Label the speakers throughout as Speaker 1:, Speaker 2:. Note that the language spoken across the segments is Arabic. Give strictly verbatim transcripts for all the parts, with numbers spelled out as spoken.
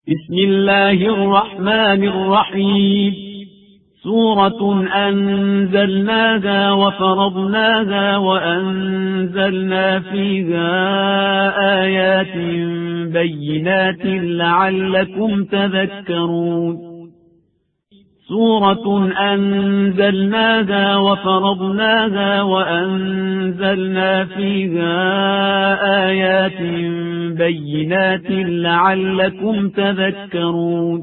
Speaker 1: بسم الله الرحمن الرحيم. سورة أنزلناها وفرضناها وأنزلنا فيها آيات بينات لعلكم تذكرون. سورة أنزلناها وفرضناها وأنزلنا فيها آيات بينات لعلكم تذكرون.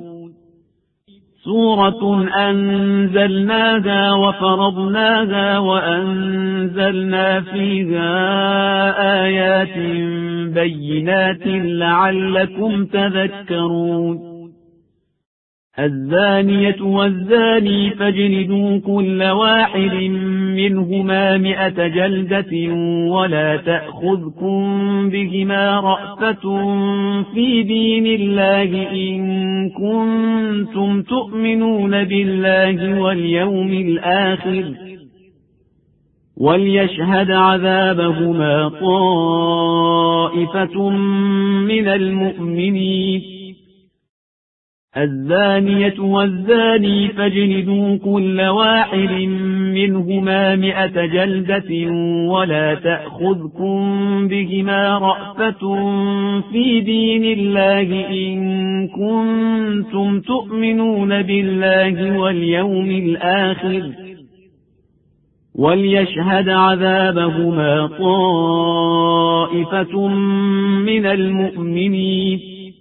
Speaker 1: سورة أنزلناها وفرضناها وأنزلنا فيها آيات بينات لعلكم تذكرون. الزانية والزاني فاجلدوا كل واحد منهما مئة جلدة ولا تأخذكم بهما رأفة في دين الله إن كنتم تؤمنون بالله واليوم الآخر وليشهد عذابهما طائفة من المؤمنين. الزانية والزاني فاجلدوا كل واحد منهما مئة جلدة ولا تأخذكم بهما رأفة في دين الله إن كنتم تؤمنون بالله واليوم الآخر وليشهد عذابهما طائفة من المؤمنين.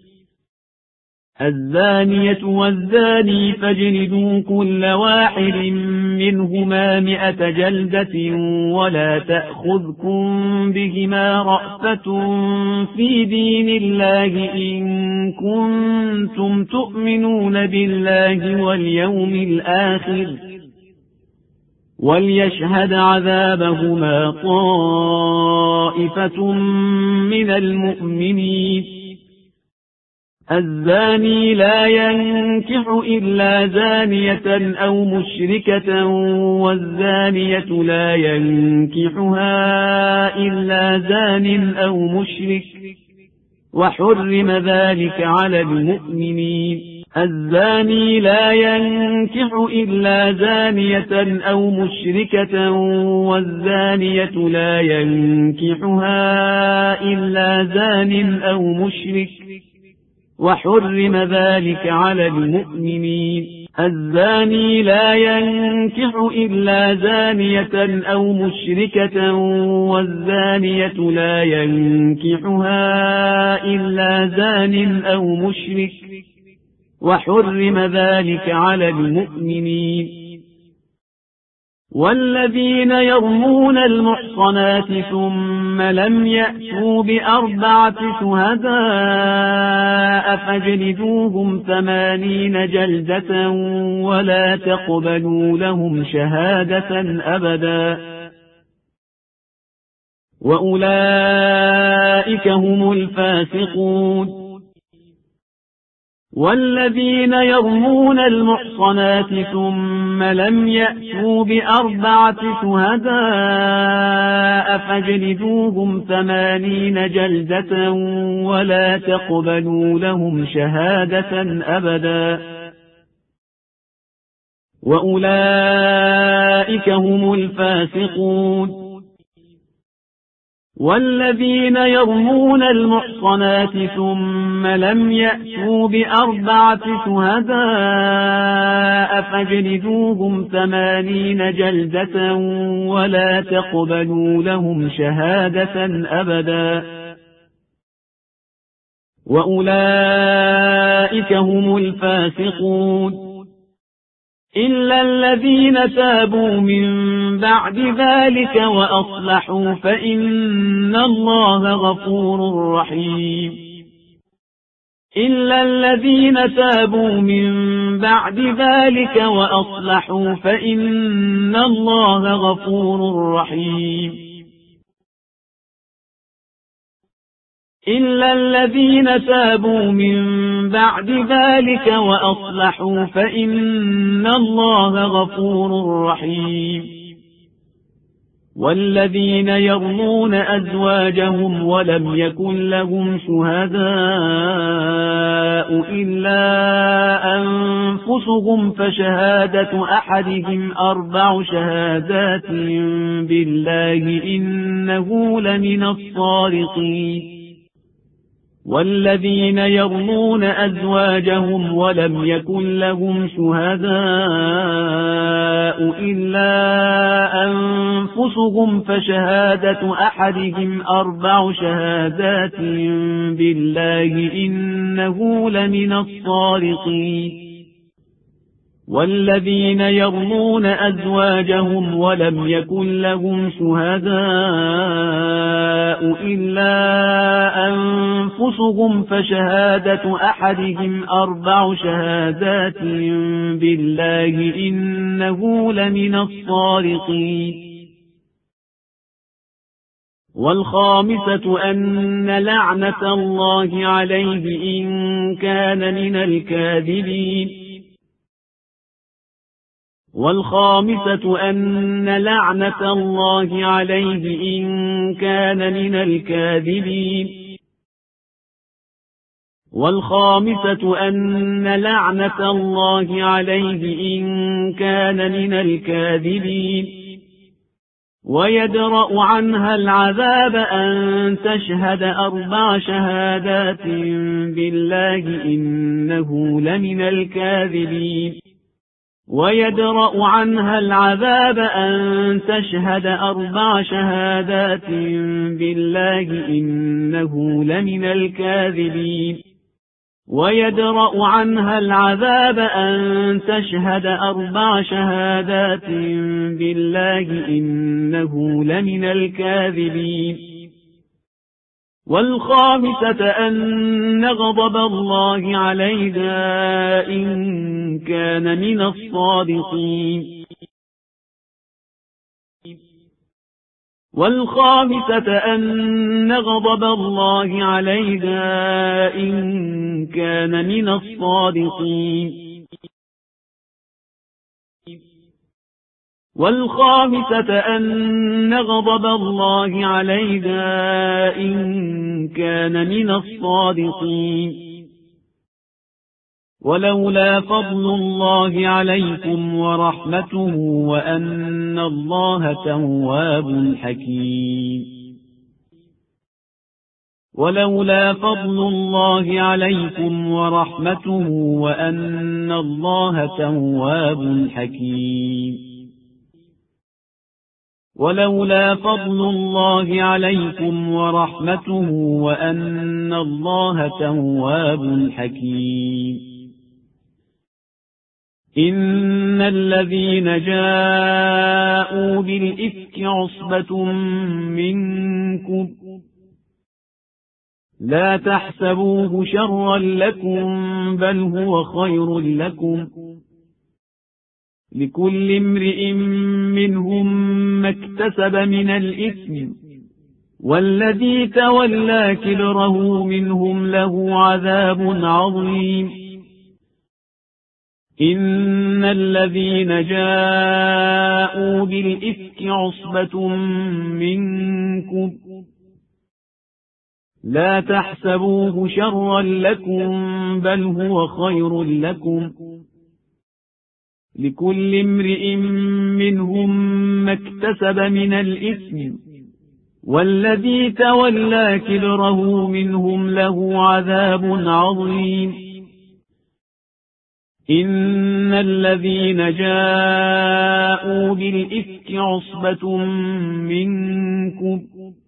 Speaker 1: الزانية والزاني فاجلدوا كل واحد منهما مئة جلدة ولا تأخذكم بهما رأفة في دين الله إن كنتم تؤمنون بالله واليوم الآخر وليشهد عذابهما طائفة من المؤمنين. الزاني لا ينكح إلا زانية أو مشركة والزانية لا ينكحها إلا زان أو مشرك وحرم ذلك على المؤمنين. الزاني لا ينكح إلا زانية أو مشركة والزانية لا ينكحها إلا زان أو مشرك وحرم ذلك على المؤمنين. الزاني لا ينكح إلا زانية أو مشركة والزانية لا ينكحها إلا زان أو مشرك وحرم ذلك على المؤمنين. والذين يرمون المحصنات ثم لم يأتوا بأربعة شهداء فاجلدوهم ثمانين جلدة ولا تقبلوا لهم شهادة أبدا وأولئك هم الفاسقون. والذين يرمون المحصنات ثم لم يأتوا بأربعة شهداء فاجلدوهم ثمانين جلدة ولا تقبلوا لهم شهادة أبدا وأولئك هم الفاسقون. والذين يرمون المحصنات ثم لم يأتوا بأربعة شهداء فاجلدوهم ثمانين جلدة ولا تقبلوا لهم شهادة أبدا وأولئك هم الفاسقون. إلا الذين تابوا من بعد ذلك وأصلحوا فإن الله غفور رحيم. إلا الذين تابوا من بعد ذلك وأصلحوا فإن الله غفور رحيم. إلا الذين تابوا من بعد ذلك وأصلحوا فإن الله غفور رحيم. والذين يرمون أزواجهم ولم يكن لهم شهداء إلا أنفسهم فشهادة أحدهم أربع شهادات بالله إنه لمن الصادقين والذين يرمون أزواجهم ولم يكن لهم شهداء إلا أنفسهم فشهادة أحدهم أربع شهادات بالله إنه لمن الصادقين والذين يرمون أزواجهم ولم يكن لهم شهداء إلا أنفسهم فشهادة أحدهم أربع شهادات بالله إنه لمن الصادقين والخامسة أن لعنة الله عليه إن كان من الكاذبين والخامسة أن لعنة الله عليه إن كان من الكاذبين والخامسة أن لعنة الله عليه إن كان من الكاذبين ويدرأ عنها العذاب أن تشهد أربع شهادات بالله إنه لمن الكاذبين ويدرأ عنها العذاب أن تشهد أربع شهادات بالله إنه لمن الكاذبين ويدرأ عنها العذاب أن تشهد أربع شهادات بالله إنه لمن الكاذبين والخامسة أن غضب الله عليها إن كان من الصادقين والخامسة أن غضب الله عليها إن كان من الصادقين والخامسة أن غضب الله عليها إن كان من الصادقين ولولا فضل الله عليكم ورحمته وأن الله تواب حكيم ولولا فضل الله عليكم ورحمته وأن الله تواب حكيم ولولا فضل الله عليكم ورحمته وأن الله تواب حكيم إن الذين جاءوا بالإفك عصبة منكم لا تحسبوه شرا لكم بل هو خير لكم لكل امرئ منهم ما اكتسب من الإثم والذي تولى كبره منهم له عذاب عظيم إن الذين جاءوا بالإفك عصبة منكم لا تحسبوه شرا لكم بل هو خير لكم لكل امرئ منهم ما اكتسب من الإثم والذي تولى كبره منهم له عذاب عظيم إن الذين جاءوا بالإفك عصبة منكم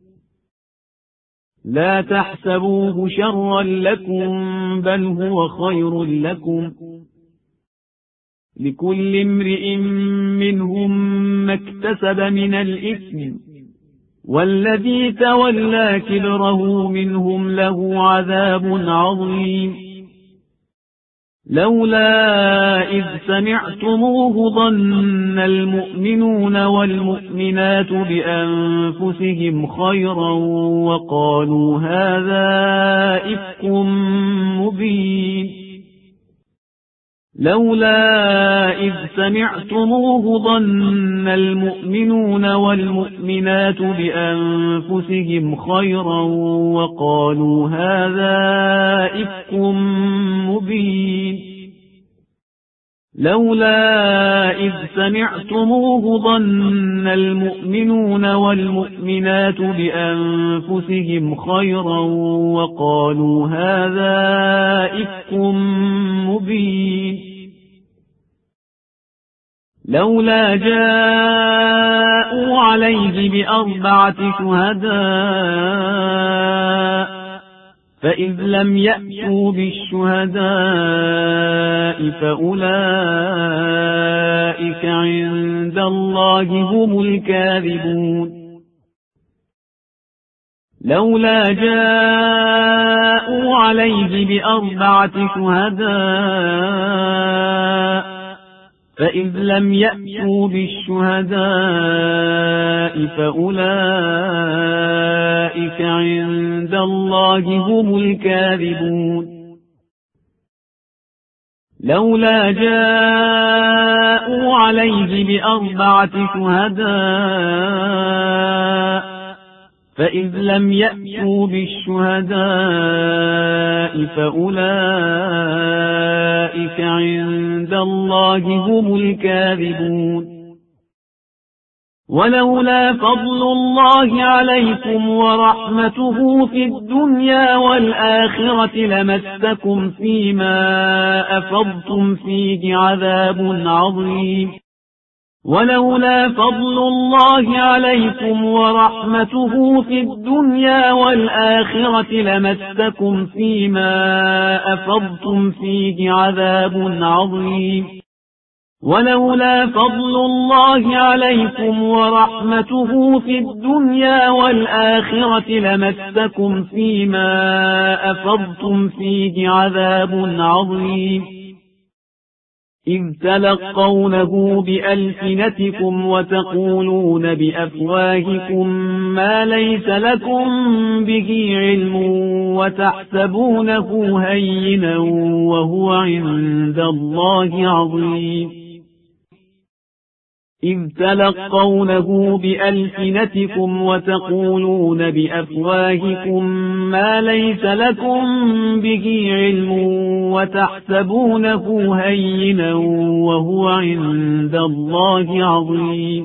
Speaker 1: لا تحسبوه شرا لكم بل هو خير لكم لكل امرئ منهم ما اكتسب من الإثم والذي تولى كبره منهم له عذاب عظيم لولا إذ سمعتموه ظن المؤمنون والمؤمنات بأنفسهم خيرا وقالوا هذا إفك مبين لولا إذ سمعتموه ظن المؤمنون والمؤمنات بأنفسهم خيرا وقالوا هذا إفك مبين لولا إذ سمعتموه ظن المؤمنون والمؤمنات بأنفسهم خيرا وقالوا هذا إفك مبين لولا جاءوا عليه بأربعة شهداء فإذ لم يأتوا بالشهداء فأولئك عند الله هم الكاذبون لولا جاءوا عليه بأربعة شهداء فإذ لم يأتوا بالشهداء فأولئك عند الله هم الكاذبون لولا جاءوا عليه بأربعة شهداء فإذ لم يأتوا بالشهداء فأولئك عند الله هم الكاذبون ولولا فضل الله عليكم ورحمته في الدنيا والآخرة لمسكم فيما أفضتم فيه عذاب عظيم ولولا فضل الله عليكم ورحمته في الدنيا والآخرة لمسكم فيما أفضتم فيه عذاب عظيم ولولا فضل الله عليكم ورحمته في الدنيا والآخرة لمسكم فيما أفضتم فيه عذاب عظيم إذ تلقونه بألسنتكم وتقولون بأفواهكم ما ليس لكم به علم وتحسبونه هينا وهو عند الله عظيم إذ تلقونه بألسنتكم وتقولون بأفواهكم ما ليس لكم به علم وتحسبونه هينا وهو عند الله عظيم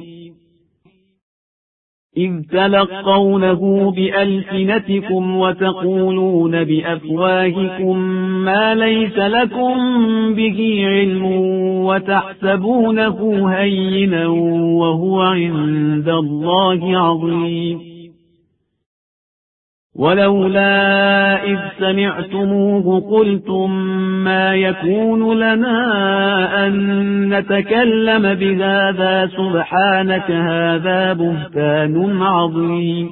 Speaker 1: إذ تلقونه بألسنتكم وتقولون بأفواهكم ما ليس لكم به علم وتحسبونه هينا وهو عند الله عظيم ولولا إذ سمعتموه قلتم ما يكون لنا أن نتكلم بهذا سبحانك هذا بهتان عظيم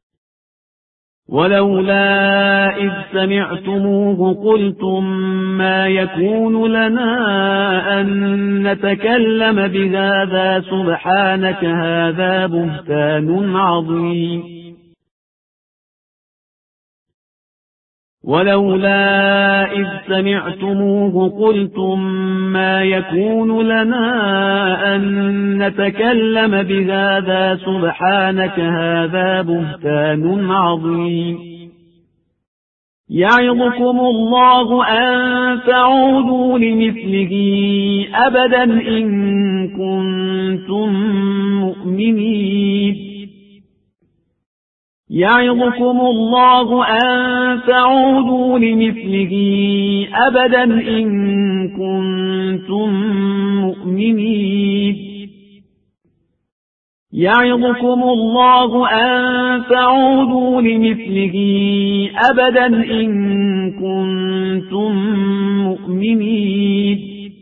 Speaker 1: ولولا إذ سمعتموه قلتم ما يكون لنا أن نتكلم بهذا سبحانك هذا بهتان عظيم ولولا إذ سمعتموه قلتم ما يكون لنا أن نتكلم بهذا سبحانك هذا بهتان عظيم يعظكم الله أن تعودوا لمثله أبدا إن كنتم مؤمنين يعظكم الله أن تعودوا لمثله أبدا إن كنتم مؤمنين يعظكم الله أن تعودوا لمثله أبدا إن كنتم مؤمنين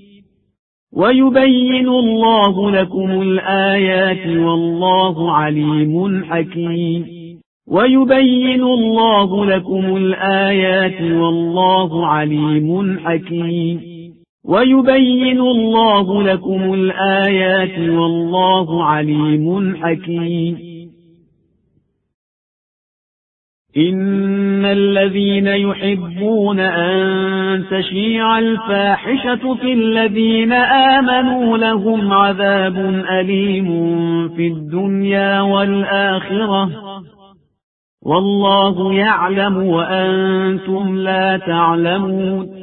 Speaker 1: ويبين الله لكم الآيات والله عليم حكيم ويبين الله لكم الآيات والله عليم حكيم ويبين الله لكم الآيات والله عليم حكيم إن الذين يحبون أن تشيع الفاحشة في الذين آمنوا لهم عذاب أليم في الدنيا والآخرة والله يعلم وأنتم لا تعلمون.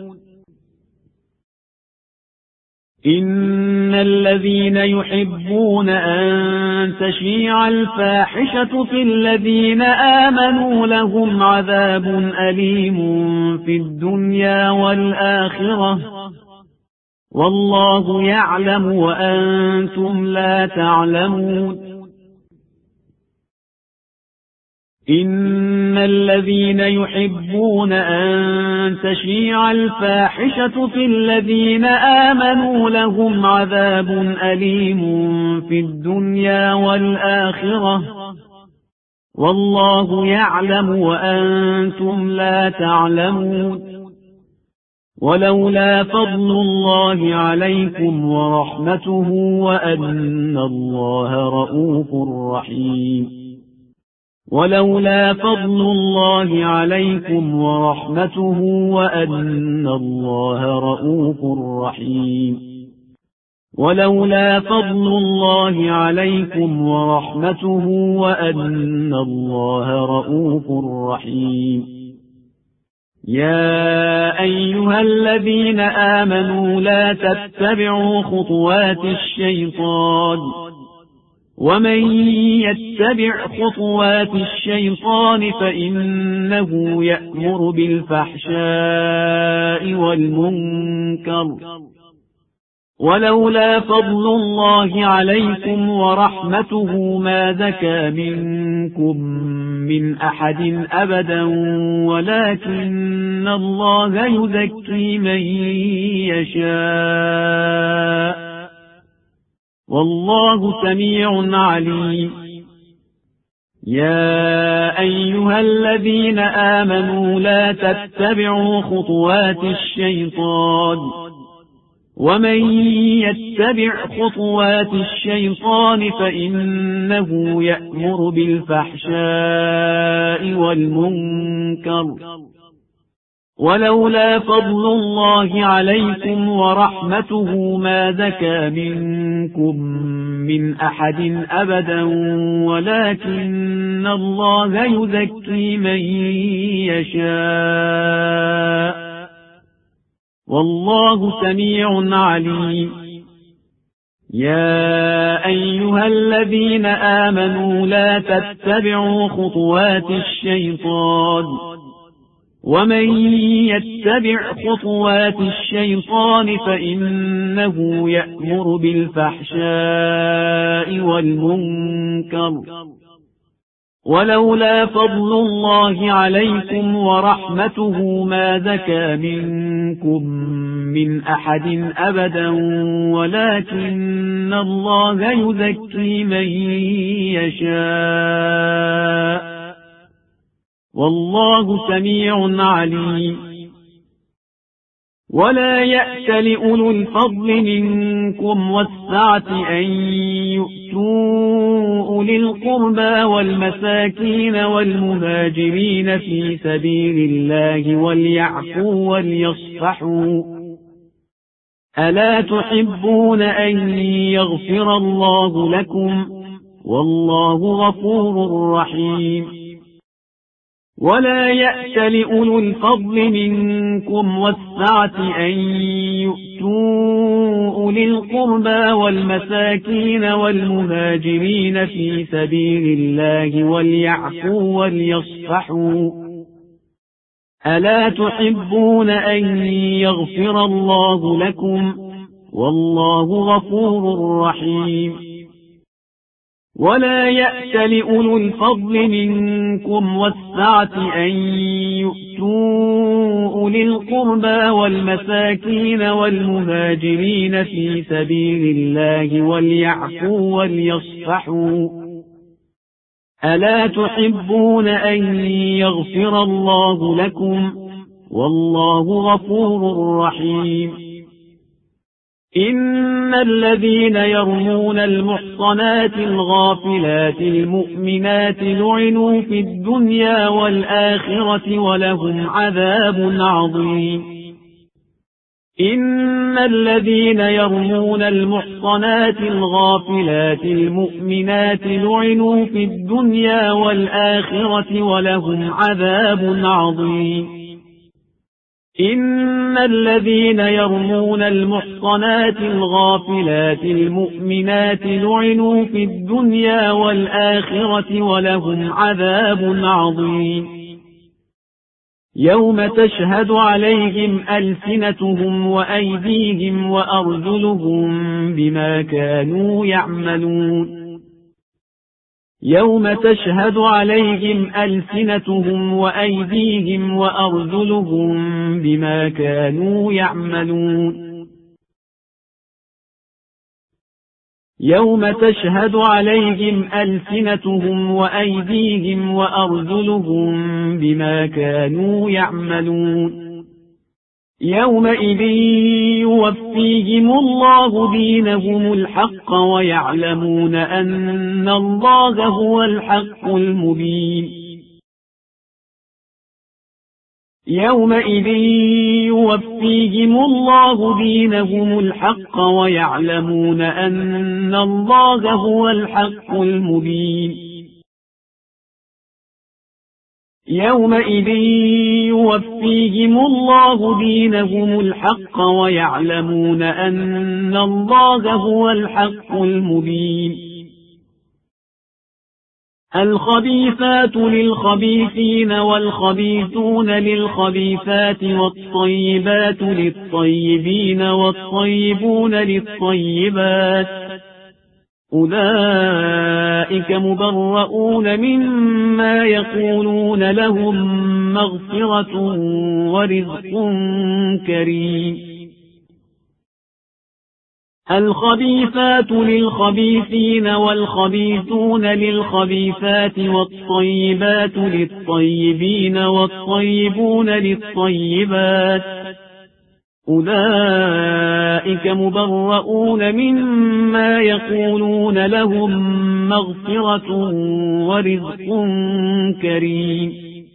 Speaker 1: إن الذين يحبون أن تشيع الفاحشة في الذين آمنوا لهم عذاب أليم في الدنيا والآخرة والله يعلم وأنتم لا تعلمون. إن الذين يحبون أن تشيع الفاحشة في الذين آمنوا لهم عذاب أليم في الدنيا والآخرة والله يعلم وأنتم لا تعلمون. ولولا فضل الله عليكم ورحمته وأن الله رؤوف رحيم ولولا فضل الله عليكم ورحمته وأن الله رؤوف رحيم ولولا فضل الله عليكم ورحمته وأن الله رؤوف رحيم. يا أيها الذين آمنوا لا تتبعوا خطوات الشيطان ومن يتبع خطوات الشيطان فإنه يأمر بالفحشاء والمنكر ولولا فضل الله عليكم ورحمته ما زكى منكم من أحد أبدا ولكن الله يزكي من يشاء والله سميع عليم. يا أيها الذين آمنوا لا تتبعوا خطوات الشيطان ومن يتبع خطوات الشيطان فإنه يأمر بالفحشاء والمنكر ولولا فضل الله عليكم ورحمته ما زكى منكم من أحد أبدا ولكن الله يزكي من يشاء والله سميع عليم. يا أيها الذين آمنوا لا تتبعوا خطوات الشيطان ومن يتبع خطوات الشيطان فإنه يأمر بالفحشاء والمنكر ولولا فضل الله عليكم ورحمته ما زكى منكم من أحد أبدا ولكن الله يزكي من يشاء والله سميع عليم. ولا يأت لأولو الفضل منكم والسعة أن يؤتوا أولي القربى والمساكين والمهاجرين في سبيل الله وليعفوا وليصفحوا ألا تحبون أن يغفر الله لكم والله غفور رحيم. ولا يأت لأولو الفضل منكم والسعة أن يؤتوا أولي القربى والمساكين والمهاجرين في سبيل الله وليعفوا وليصفحوا ألا تحبون أن يغفر الله لكم والله غفور رحيم. ولا يأت لأولو الفضل منكم والسعة أن يؤتوا أولي القربى والمساكين والمهاجرين في سبيل الله وليعفوا وليصفحوا ألا تحبون أن يغفر الله لكم والله غفور رحيم. إن الذين يرمون المحصنات الغافلات المؤمنات لعنوا في الدنيا والآخرة ولهم عذاب عظيم إن الذين يرمون المحصنات الغافلات المؤمنات لعنوا في الدنيا والآخرة ولهم عذاب عظيم إن الذين يرمون المحصنات الغافلات المؤمنات لعنوا في الدنيا والآخرة ولهم عذاب عظيم يوم تشهد عليهم ألسنتهم وأيديهم وأرجلهم بما كانوا يعملون يوم تشهد عليهم ألسنتهم وأيديهم وأرجلهم بما كانوا يعملون يوم تشهد عليهم ألسنتهم وأيديهم وأرجلهم بما كانوا يعملون يومئذ يوفيهم الله دينهم الحق ويعلمون أن الله هو الحق المبين يومئذ يوفيهم الله دينهم الحق ويعلمون أن الله هو الحق المبين يومئذ يوفيهم الله دينهم الحق ويعلمون أن الله هو الحق المبين الخبيثات للخبيثين والخبيثون للخبيثات والطيبات للطيبين والطيبون للطيبات أولئك مبرؤون مما يقولون لهم مغفرة ورزق كريم الخبيثات للخبيثين والخبيثون للخبيثات والطيبات للطيبين والطيبون للطيبات أولئك مبرؤون مما يقولون لهم مغفرة ورزق كريم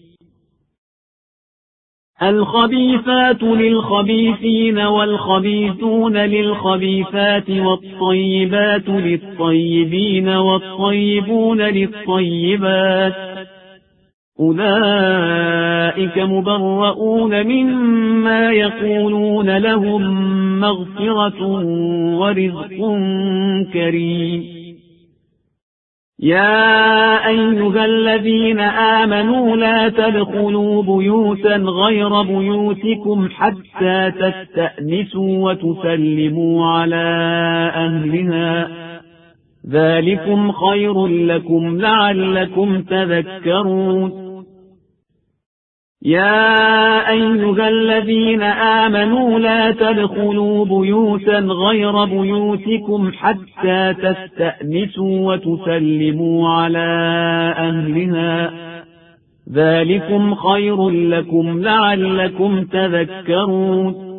Speaker 1: الخبيثات للخبيثين والخبيثون للخبيثات والطيبات للطيبين والطيبون للطيبات أولئك مبرؤون مما يقولون لهم مغفرة ورزق كريم يا أيها الذين آمنوا لا تدخلوا بيوتا غير بيوتكم حتى تستأنسوا وتسلموا على أهلها ذلكم خير لكم لعلكم تذكرون يا أيها الذين آمنوا لا تدخلوا بيوتا غير بيوتكم حتى تستأنسوا وتسلموا على أهلها ذلكم خير لكم لعلكم تذكرون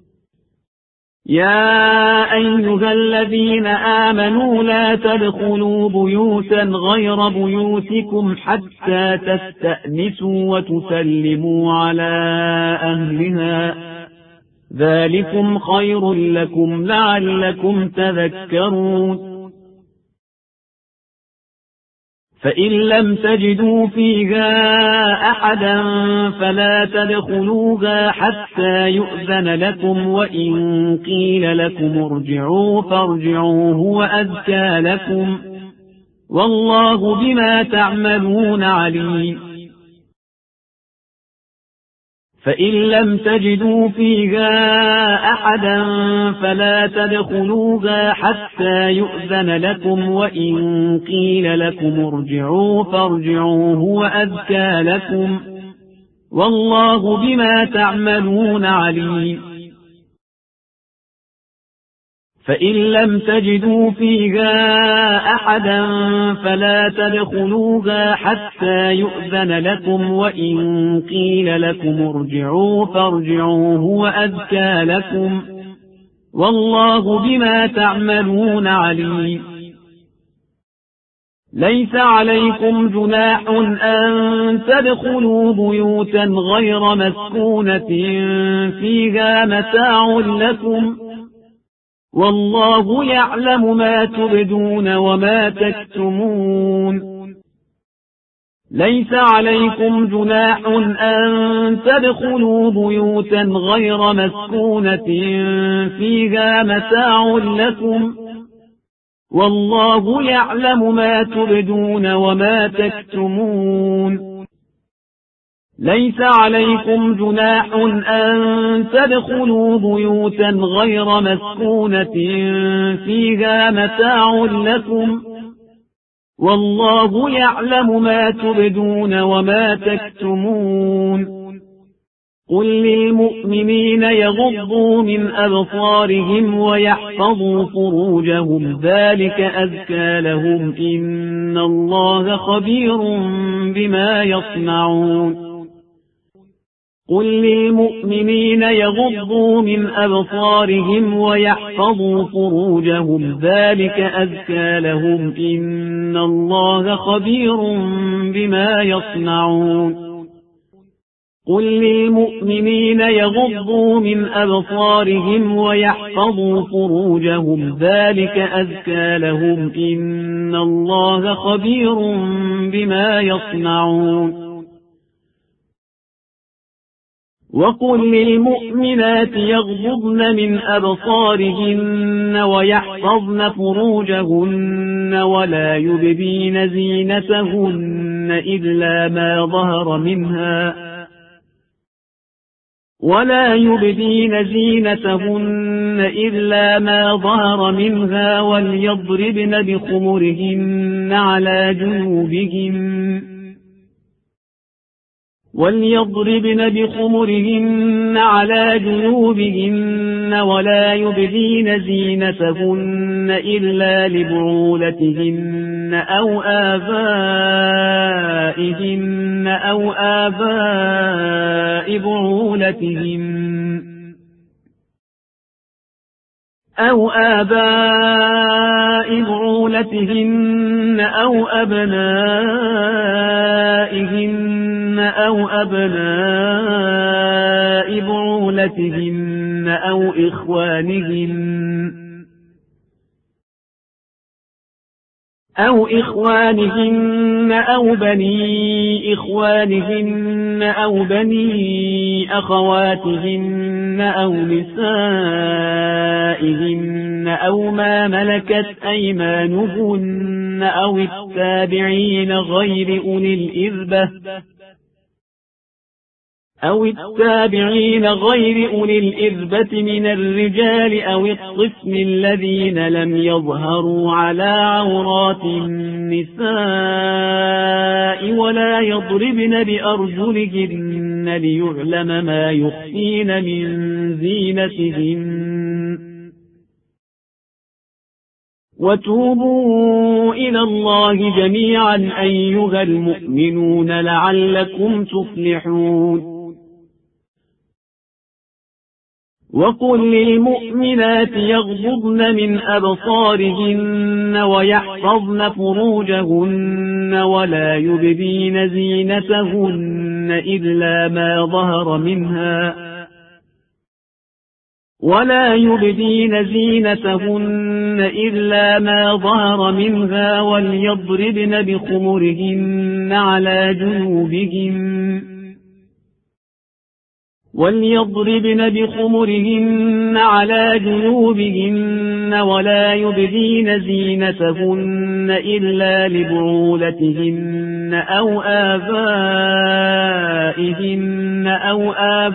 Speaker 1: يا أيها الذين آمنوا لا تدخلوا بيوتا غير بيوتكم حتى تستأنسوا وتسلموا على أهلها ذلكم خير لكم لعلكم تذكرون فإن لم تجدوا فيها أحدا فلا تدخلوها حتى يؤذن لكم وإن قيل لكم ارجعوا فارجعوا هو أزكى لكم والله بما تعملون عليم فإن لم تجدوا فيها أحدا فلا تدخلوها حتى يؤذن لكم وإن قيل لكم ارجعوا فارجعوا هو أزكى لكم والله بما تعملون عليم فإن لم تجدوا فيها أحدا فلا تدخلوها حتى يؤذن لكم وإن قيل لكم ارجعوا فارجعوا هو أزكى لكم والله بما تعملون عليم. ليس عليكم جناح أن تدخلوا بيوتا غير مسكونة فيها متاع لكم، والله يعلم ما تبدون وما تكتمون. ليس عليكم جناح أن تدخلوا بيوتا غير مسكونة فيها متاع لكم، والله يعلم ما تبدون وما تكتمون. ليس عليكم جناح أن تدخلوا بيوتا غير مسكونة فيها متاع لكم، والله يعلم ما تبدون وما تكتمون. قل للمؤمنين يغضوا من أبصارهم ويحفظوا فروجهم ذلك أزكى لهم إن الله خبير بما يصنعون. قل للمؤمنين يغضوا من أبصارهم ويحفظوا فروجهم ذلك أزكى لهم إن الله خبير بما يصنعون. قل للمؤمنين يغضوا من أبصارهم ويحفظوا فروجهم ذلك أزكى لهم إن الله خبير بما يصنعون. وقل للمؤمنات يغضضن من أبصارهن ويحفظن فروجهن ولا يبدين زينتهن إلا ما ظهر منها ولا يبدين زينتهن إلا ما ظهر منها وليضربن بخمرهن على جنوبهن وليضربن بخمرهن على جنوبهن ولا يبدين زينتهن إلا لبعولتهن أو آبائهن أو آباء بعولتهن أو آباء بعولتهن أو أبنائهن أو أبناء بعولتهن أو إخوانهن أو إخوانهن أو بني إخوانهن أو بني أخواتهن أو نسائهن أو ما ملكت أيمانهن أو التابعين غير أولي الإربة أو التابعين غير أولي الإربة من الرجال أو الطفل الذين لم يظهروا على عورات النساء ولا يضربن بأرجلهن ليعلم ما يخفين من زينتهن. وتوبوا إلى الله جميعا أيها المؤمنون لعلكم تفلحون. وقل للمؤمنات يغضضن من أبصارهن ويحفظن فروجهن ولا يبدين زينتهن إلا ما ظهر منها ولا يبدين زينتهن إلا ما ظهر منها وليضربن بخمرهن على جنوبهن وليضربن بخمرهن على جنوبهن ولا يبدين زينتهن إلا لبعولتهن أو آبائهن أو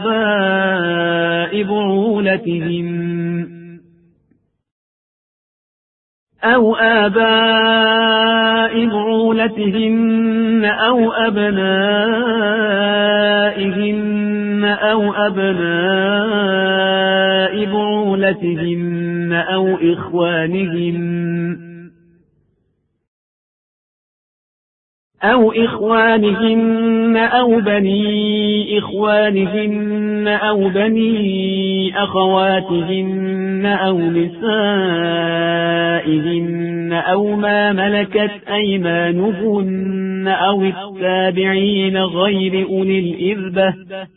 Speaker 1: آباء بعولتهن أو آباء بعولتهن أو أبنائهن أو أبناء بعولتهن أو إخوانهن أو إخوانهن أو بني إخوانهن أو بني أخواتهن أو نسائهن أو ما ملكت أيمانهن أو التابعين غير أولي الإربة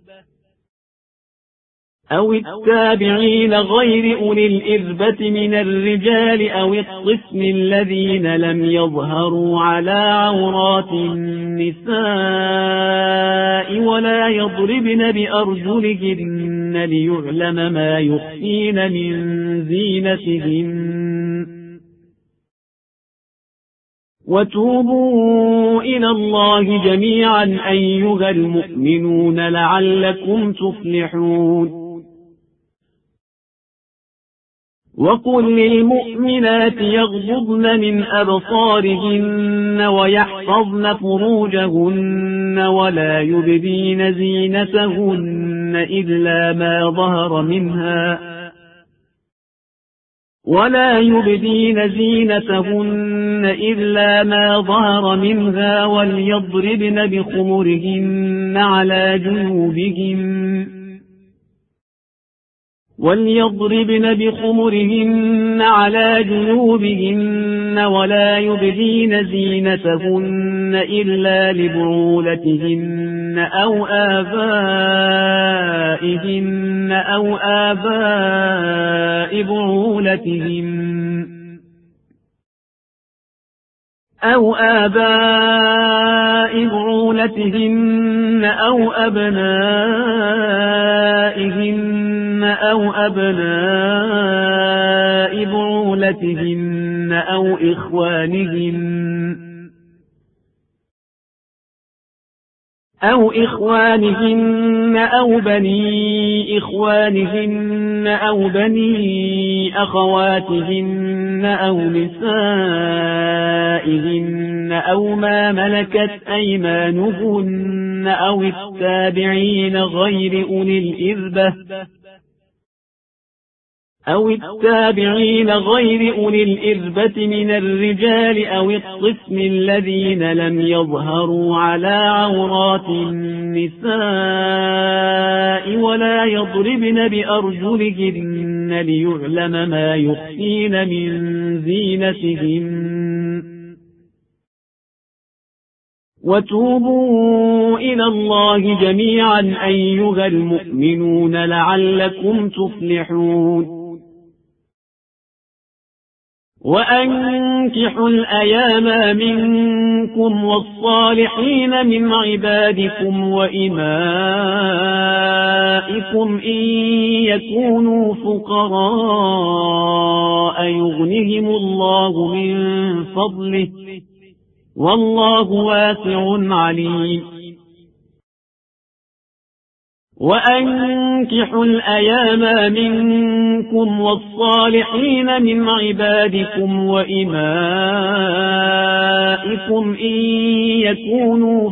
Speaker 1: أو التابعين غير أولي الإربة من الرجال أو الطفل الذين لم يظهروا على عورات النساء ولا يضربن بأرجلهن ليعلم ما يخفين من زينتهن وتوبوا إلى الله جميعا أيها المؤمنون لعلكم تفلحون وقل للمؤمنات يغضضن من أبصارهن ويحفظن فروجهن ولا يبدين زينتهن إلا ما ظهر منها ولا يبدين زينتهن إلا ما ظهر منها وليضربن بخمرهن على جنوبهن وليضربن بخمرهن على جنوبهن ولا يبدين زينتهن إلا لبعولتهن أو آبائهن أو آباء بعولتهن أو آباء بعولتهن أو أبنائهن أو أبناء بعولتهن أو إخوانهن أو إخوانهن أو بني إخوانهن أو بني أخواتهن أو نسائهن أو ما ملكت أيمانهن أو التابعين غير أولي الإربة أو التابعين غير أولي الإربة من الرجال أو الطفل الذين لم يظهروا على عورات النساء ولا يضربن بأرجلهن ليعلم ما يخفين من زينتهن وتوبوا إلى الله جميعا أيها المؤمنون لعلكم تفلحون وأنكحوا الأيام منكم والصالحين من عبادكم وإمائكم إن يكونوا فقراء يغنهم الله من فضله والله واسع عليم وأنكحوا الأيام منكم والصالحين من عبادكم وإمائكم إن يكونوا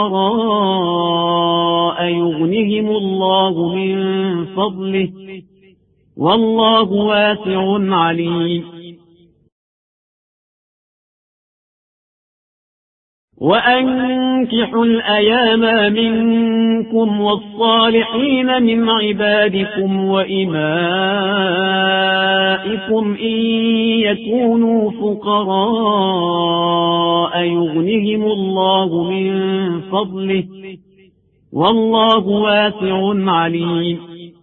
Speaker 1: فقراء يغنهم الله من فضله والله واسع عليم وأنكحوا الأيام منكم والصالحين من عبادكم وإمائكم إن يكونوا فقراء يغنهم الله من فضله والله واسع عليم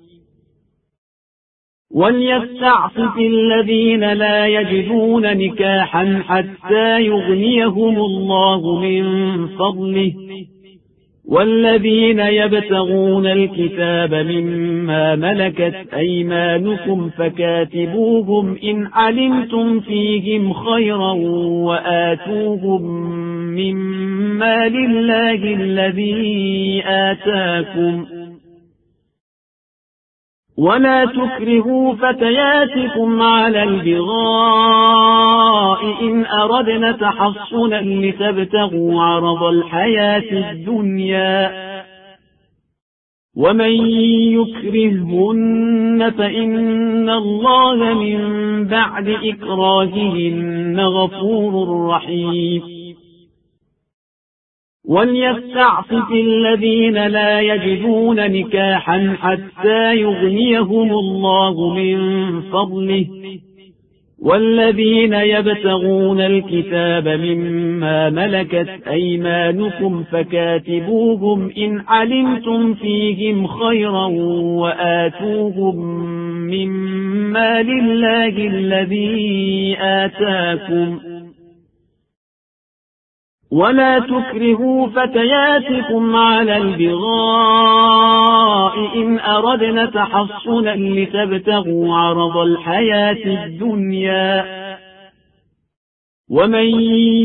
Speaker 1: وليستعفف الذين لا يجدون نكاحا حتى يغنيهم الله من فضله والذين يبتغون الكتاب مما ملكت أيمانكم فكاتبوهم إن علمتم فيهم خيرا وآتوهم مما لله الذي آتاكم ولا تكرهوا فتياتكم على البغاء إن أردنا تحصنا لتبتغوا عرض الحياة الدنيا ومن يكرههن فإن الله من بعد إكراههن غفور رحيم وليستعفف الذين لا يجدون نكاحا حتى يغنيهم الله من فضله، والذين يبتغون الكتاب مما ملكت أيمانكم فكاتبوهم إن علمتم فيهم خيرا وآتوهم مما لله الذي آتاكم، ولا تكرهوا فتياتكم على البغاء إن أردنا تحصنا لتبتغوا عرض الحياة الدنيا، ومن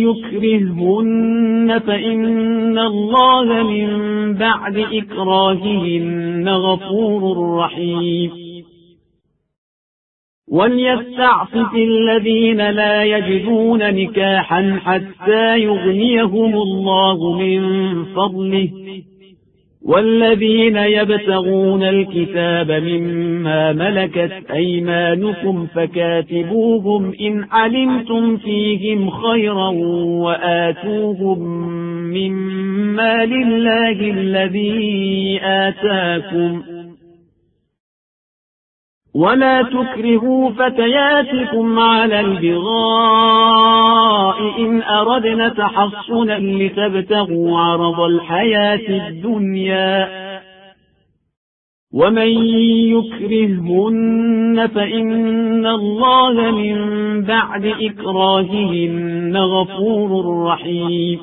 Speaker 1: يكرههن فإن الله من بعد إكراههن غفور رحيم. وليستعفف الذين لا يجدون نكاحا حتى يغنيهم الله من فضله، والذين يبتغون الكتاب مما ملكت أيمانكم فكاتبوهم إن علمتم فيهم خيرا وآتوهم مما لله الذي آتاكم، ولا تكرهوا فتياتكم على البغاء إن أردنا تحصنا لتبتغوا عرض الحياة الدنيا، ومن يكرههن فإن الله من بعد إكراههن غفور رحيم.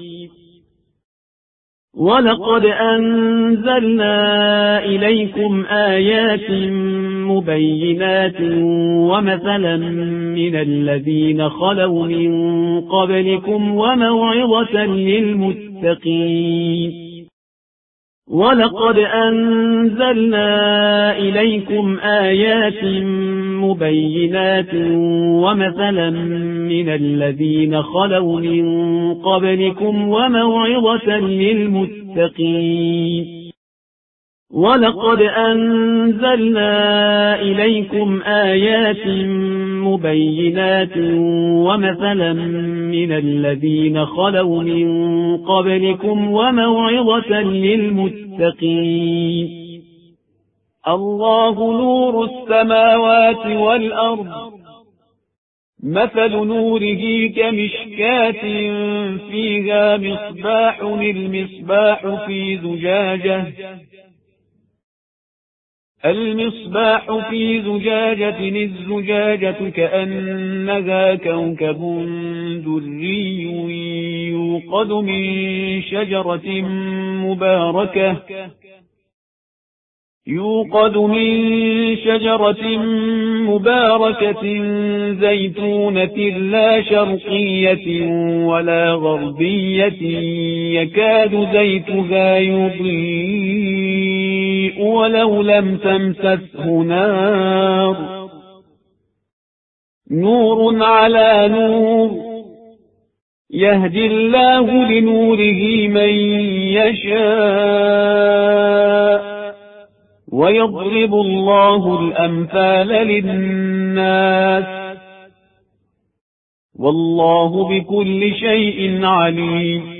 Speaker 1: ولقد أنزلنا إليكم آيات مبينات ومثلا من الذين خلوا من قبلكم وموعظة للمتقين. ولقد أنزلنا إليكم آيات مبينات ومثلا من الذين خلوا من قبلكم وموعظة للمتقين. ولقد أنزلنا إليكم آيات مبينات ومثلا من الذين خلوا من قبلكم وموعظة للمتقين. الله نور السماوات والأرض، مثل نوره كمشكاة فيها مصباح، المصباح في زجاجة المصباح في زجاجة الزجاجة كأنها كوكب دري يوقد من شجرة مباركة يوقد من شجرة مباركة زيتونة لا شرقية ولا غربية يكاد زيتها يضيء ولو لم تمسسه نار، نور على نور، يهدي الله لنوره من يشاء، ويضرب الله الأمثال للناس، والله بكل شيء عليم.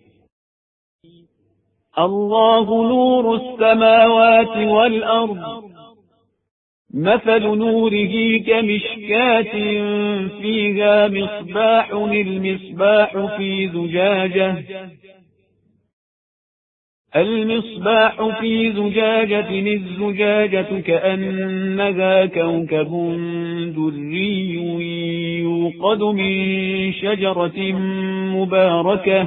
Speaker 1: الله نور السماوات والأرض، مثل نوره كمشكاة فيها مصباح، المصباح في زجاجة المصباح في زجاجة الزجاجة كأنها كوكب دري يوقد من شجرة مباركة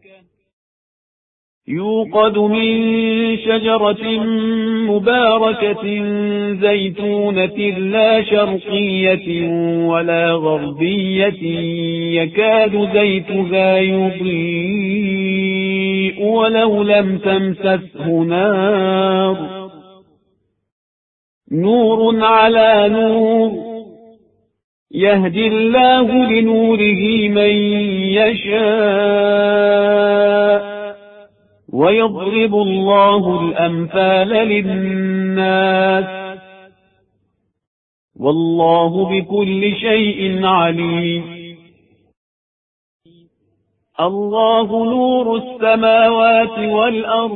Speaker 1: يوقد من شجرة مباركة زيتونة لا شرقية ولا غربية يكاد زيتها يضيء ولو لم تمسسه نار، نور على نور، يهدي الله لنوره من يشاء، ويضرب الله الأمثال للناس، والله بكل شيء عليم. الله نور السماوات والأرض،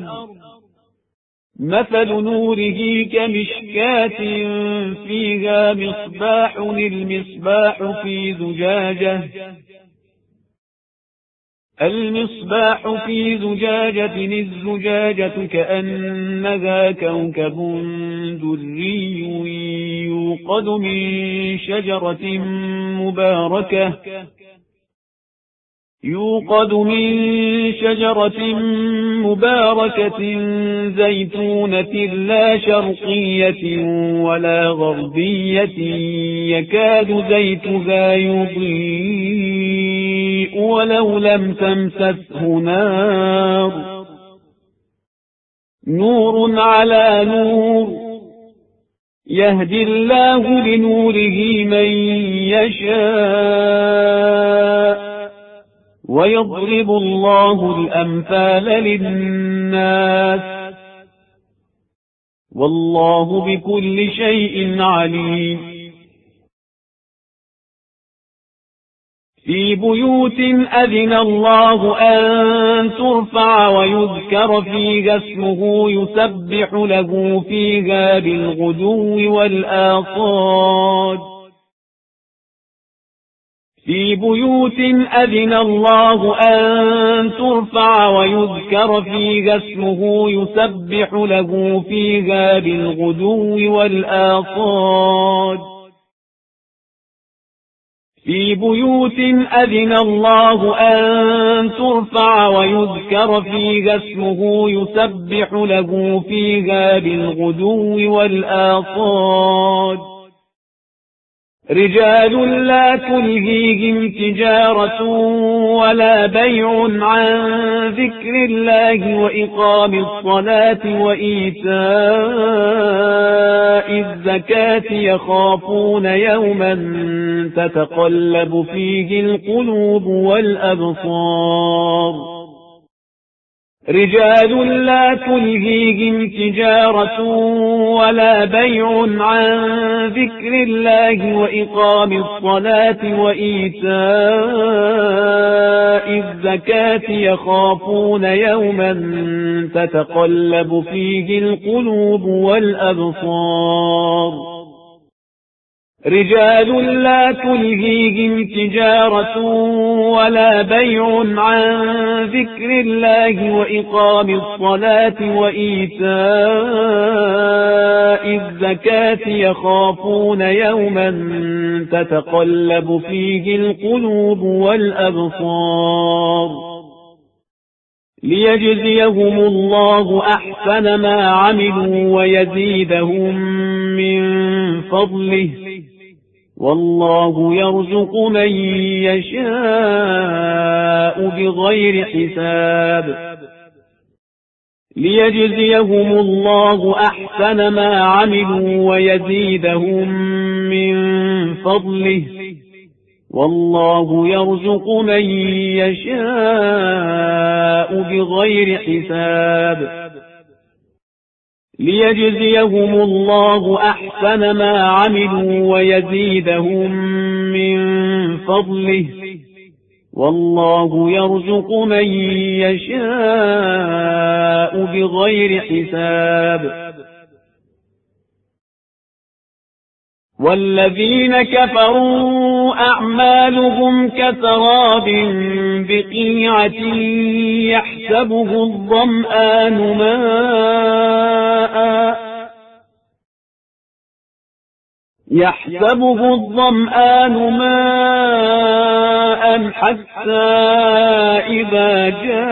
Speaker 1: مثل نوره كمشكاة فيها مصباح، المصباح في زجاجة المصباح في زجاجة الزجاجة كأنها كوكب دري يوقد من شجرة مباركة يوقد من شجرة مباركة زيتونة لا شرقية ولا غربية يكاد زيتها يضيء ولو لم تمسسه نار، نور على نور، يهدي الله لنوره من يشاء ويضرب الله الأمثال للناس، والله بكل شيء عليم. في بيوت أذن الله أن ترفع ويذكر فيها اسمه يسبح له فيها بالغدو والآصال في بيوت أذن الله أن ترفع ويذكر فيها اسمه يسبح له فيها بالغدو والآصال في بيوت أذن الله أن ترفع ويذكر فيها اسمه يسبح له فيها بالغدو والآصال رجال لا تلهيهم تجارة ولا بيع عن ذكر الله وإقام الصلاة وإيتاء الزكاة يخافون يوما تتقلب فيه القلوب والأبصار رجال لا تلهيهم تجارة ولا بيع عن ذكر الله وإقام الصلاة وإيتاء الزكاة يخافون يوما تتقلب فيه القلوب والأبصار رجال لا تلهيهم تجارة ولا بيع عن ذكر الله وإقام الصلاة وإيتاء الزكاة يخافون يوما تتقلب فيه القلوب والأبصار ليجزيهم الله أحسن ما عملوا ويزيدهم من فضله والله يرزق من يشاء بغير حساب ليجزيهم الله أحسن ما عملوا ويزيدهم من فضله والله يرزق من يشاء بغير حساب ليجزيهم الله أحسن ما عملوا ويزيدهم من فضله والله يرزق من يشاء بغير حساب والذين كفروا أعمالهم كسراب بقيعة يحسبه الظمآن ماء يحسبه الظمآن ماء حتى إذا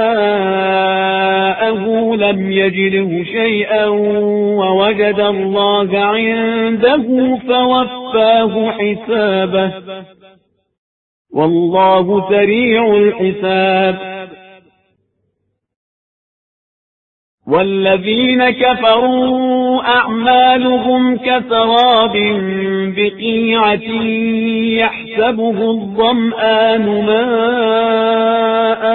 Speaker 1: جاءه لم يجده شيئا ووجد الله عنده فوفاه حسابه والله سريع الحساب والذين كفروا أعمالهم كسراب بقيعة يحسبه الظمآن ماء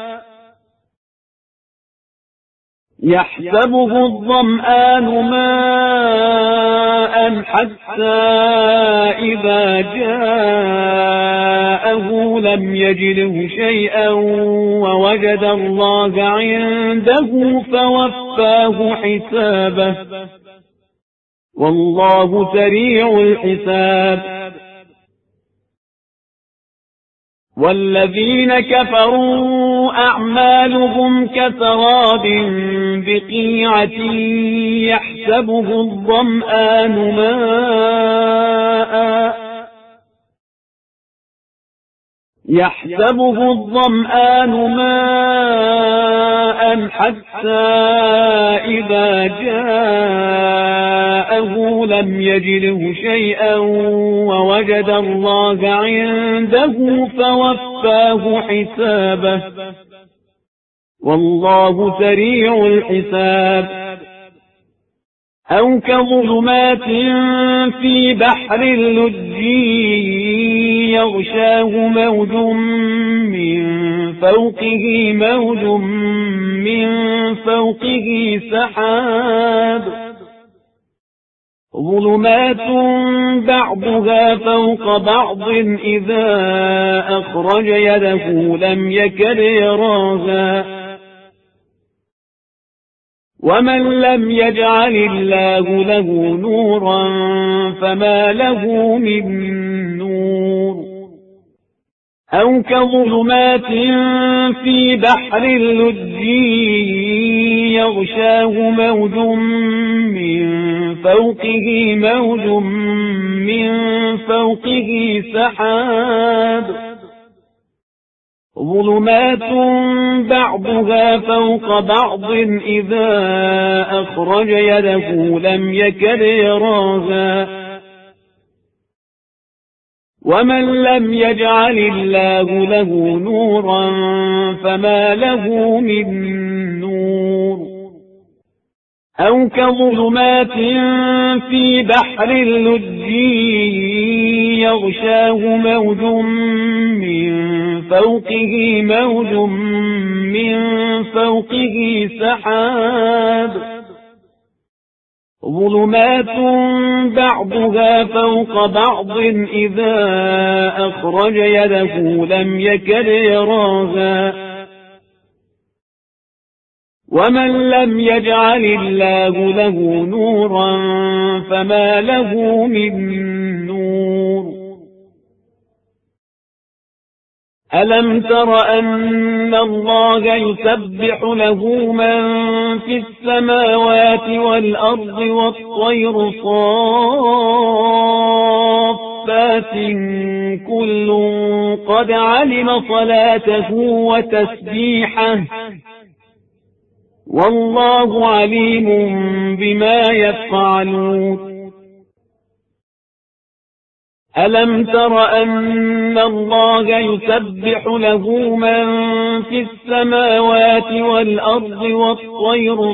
Speaker 1: يحسبه الظمآن ماء حتى إذا جاءه لم يجده شيئا ووجد الله عنده فوفاه حسابه والله سريع الحساب. والذين كفروا أعمالهم كسراب بقيعة يحسبه الظمآن ماء يحسبه الظمآن ماء حتى إذا جاءه لم يجده شيئا ووجد الله عنده فوفاه حسابه والله سريع الحساب. أو كظلمات في بحر لجي يغشاه موج من فوقه موج من فوقه سحاب ظلمات بعضها فوق بعض إذا أخرج يده لم يكد يراها ومن لم يجعل الله له نورا فما له من نور. أو كظلمات في بحر لجي يغشاه موج من فوقه موج من فوقه سحاب ظلمات بعضها فوق بعض إذا أخرج يده لم يكد يراها ومن لم يجعل الله له نورا فما له من نور. أو كظلمات في بحر لجي يغشاه موج من فوقه موج من فوقه سحاب ظلمات بعضها فوق بعض إذا أخرج يده لم يكد يراها ومن لم يجعل الله له نورا فما له من نور. ألم تر أن الله يسبح له من في السماوات والأرض والطير صافات كل قد علم صلاته وتسبيحه والله عليم بما يفعلون. ألم تر أن الله يسبح له من في السماوات والأرض والطير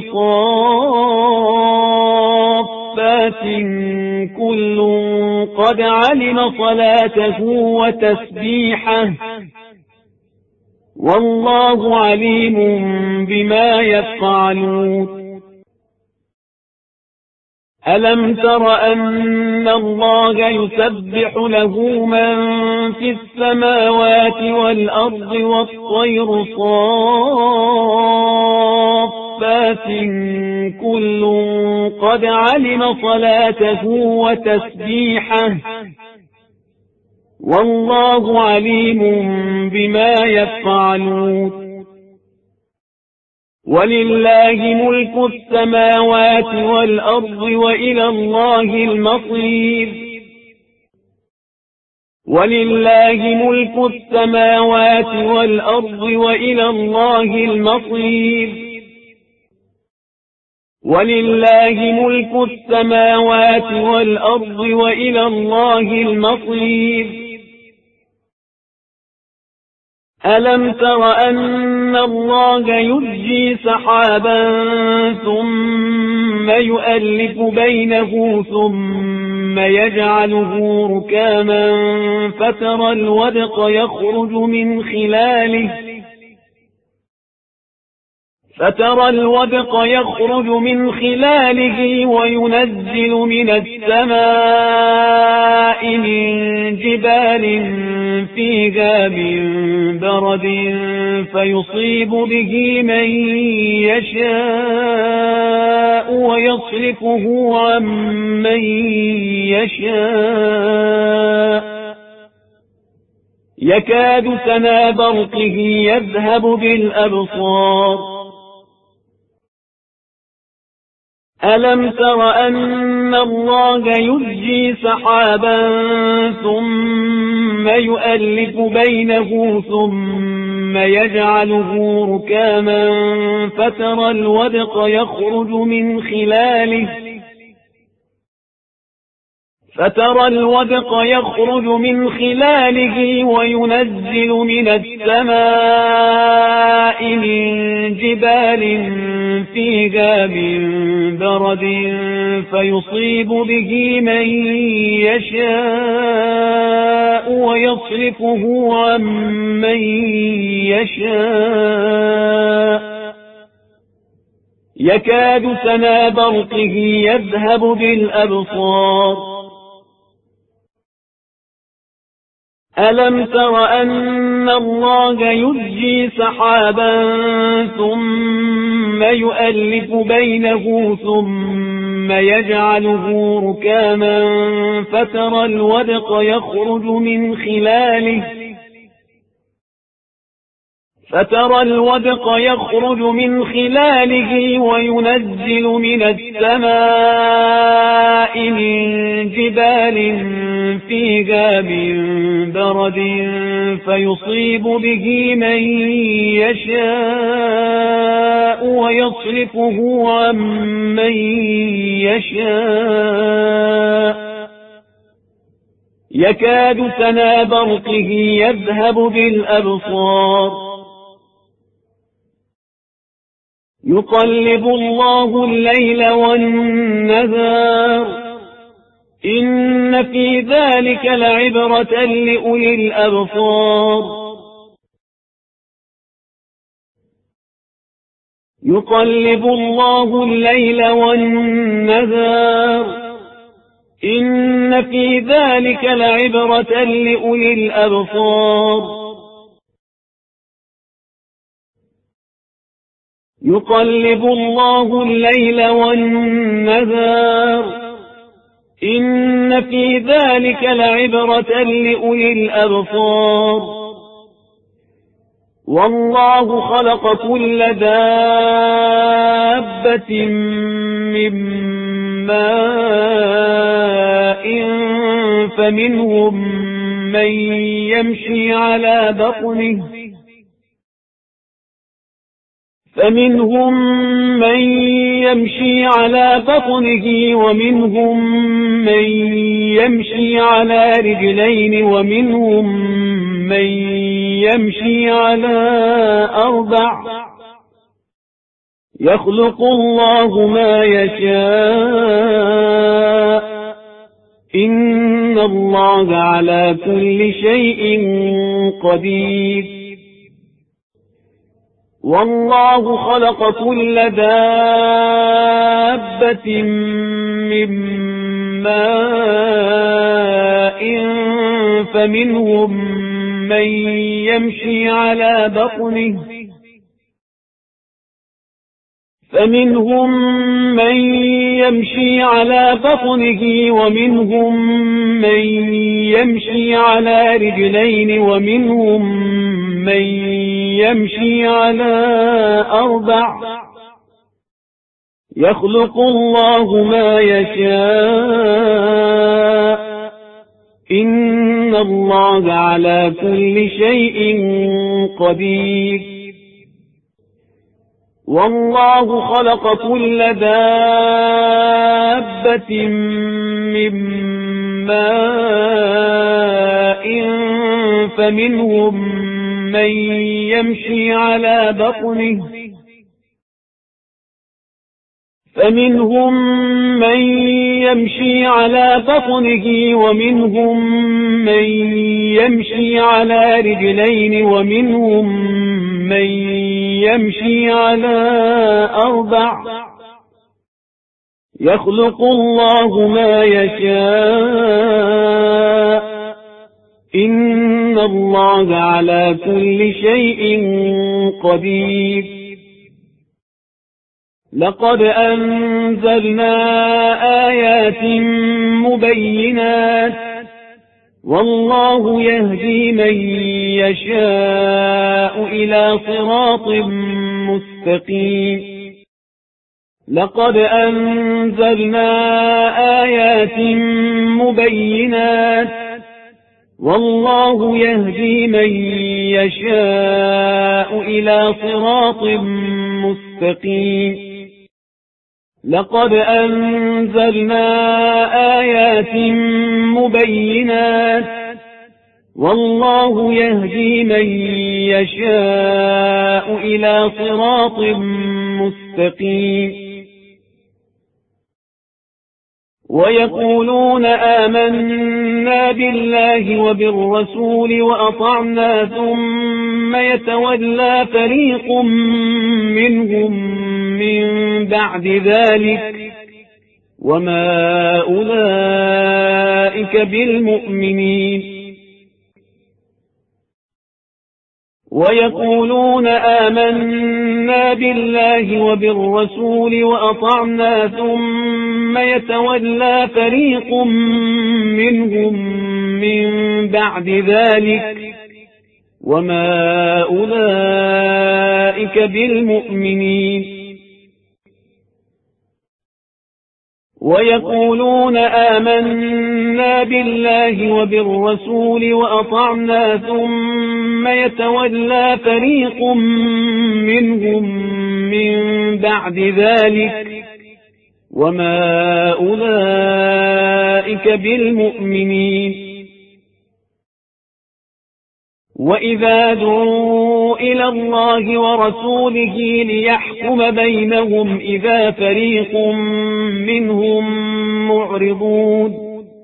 Speaker 1: صافات كل قد علم صلاته وتسبيحه والله عليم بما يفعلون. ألم تر أن الله يسبح له من في السماوات والأرض والطير صافات كل قد علم صلاته وتسبيحه والله عليم بما يفعلون. ولله ملك السماوات والأرض وإلى الله المصير. ولله ملك السماوات والأرض وإلى الله المصير. ولله ملك السماوات والأرض وإلى الله المصير. ألم تر أن الله يجي سحابا ثم يؤلف بينه ثم يجعله ركاما فترى الودق يخرج من خلاله فترى الودق يخرج من خلاله وينزل من السماء من جبال فيها من برد فيصيب به من يشاء ويصرفه عن من يشاء يكاد سنا برقه يذهب بالأبصار ألم تر أن الله يزجي سحابا ثم يؤلف بينه ثم يجعله ركاما فترى الودق يخرج من خلاله فترى الودق يخرج من خلاله وينزل من السماء من جبال فيها من برد فيصيب به من يشاء ويصرفه عن من يشاء يكاد سنا برقه يذهب بالأبصار ألم تر أن الله يزجي سحابا ثم يؤلف بينه ثم يجعله ركاما فترى الودق يخرج من خلاله فترى الودق يخرج من خلاله وينزل من السماء من جبال فيها من برد فيصيب به من يشاء ويصرفه عن من يشاء يكاد سنا برقه يذهب بالأبصار يقلب الله الليل والنهار إن في ذلك لعبرة لأولي الأبصار يقلب الله الليل والنهار إن في ذلك لعبرة لأولي الأبصار يقلب الله الليل والنهار إن في ذلك لعبرة لأولي الأبصار والله خلق كل دابة من ماء فمنهم من يمشي على بطنه فمنهم من يمشي على بطنه ومنهم من يمشي على رجلين ومنهم من يمشي على أربع يخلق الله ما يشاء إن الله على كل شيء قدير والله خلق كل دابة من ماء فمنهم من يمشي على بطنه فمنهم من يمشي على بطنه ومنهم من يمشي على رجلين ومنهم من يمشي على أربع يخلق الله ما يشاء إن الله على كل شيء قدير والله خلق كل دابة من ماء فمنهم من يمشي على بطنه فمنهم من يمشي على بطنه ومنهم من يمشي على رجلين ومنهم من يمشي على أربع يخلق الله ما يشاء إن الله على كل شيء قدير لقد أنزلنا آيات مبينات والله يهدي من يشاء إلى صراط مستقيم لقد أنزلنا آيات مبينات والله يهدي من يشاء إلى صراط مستقيم لقد أنزلنا آيات مبينات والله يهدي من يشاء إلى صراط مستقيم ويقولون آمنا بالله وبالرسول وأطعنا ثم يتولى فريق منهم من بعد ذلك وما أولئك بالمؤمنين ويقولون آمنا بالله وبالرسول وأطعنا ثم يتولى فريق منهم من بعد ذلك وما أولئك بالمؤمنين ويقولون آمنا بالله وبالرسول وأطعنا ثم يتولى فريق منهم من بعد ذلك وما أولئك بالمؤمنين وإذا دعوا إلى الله ورسوله ليحكم بينهم إذا فريق منهم معرضون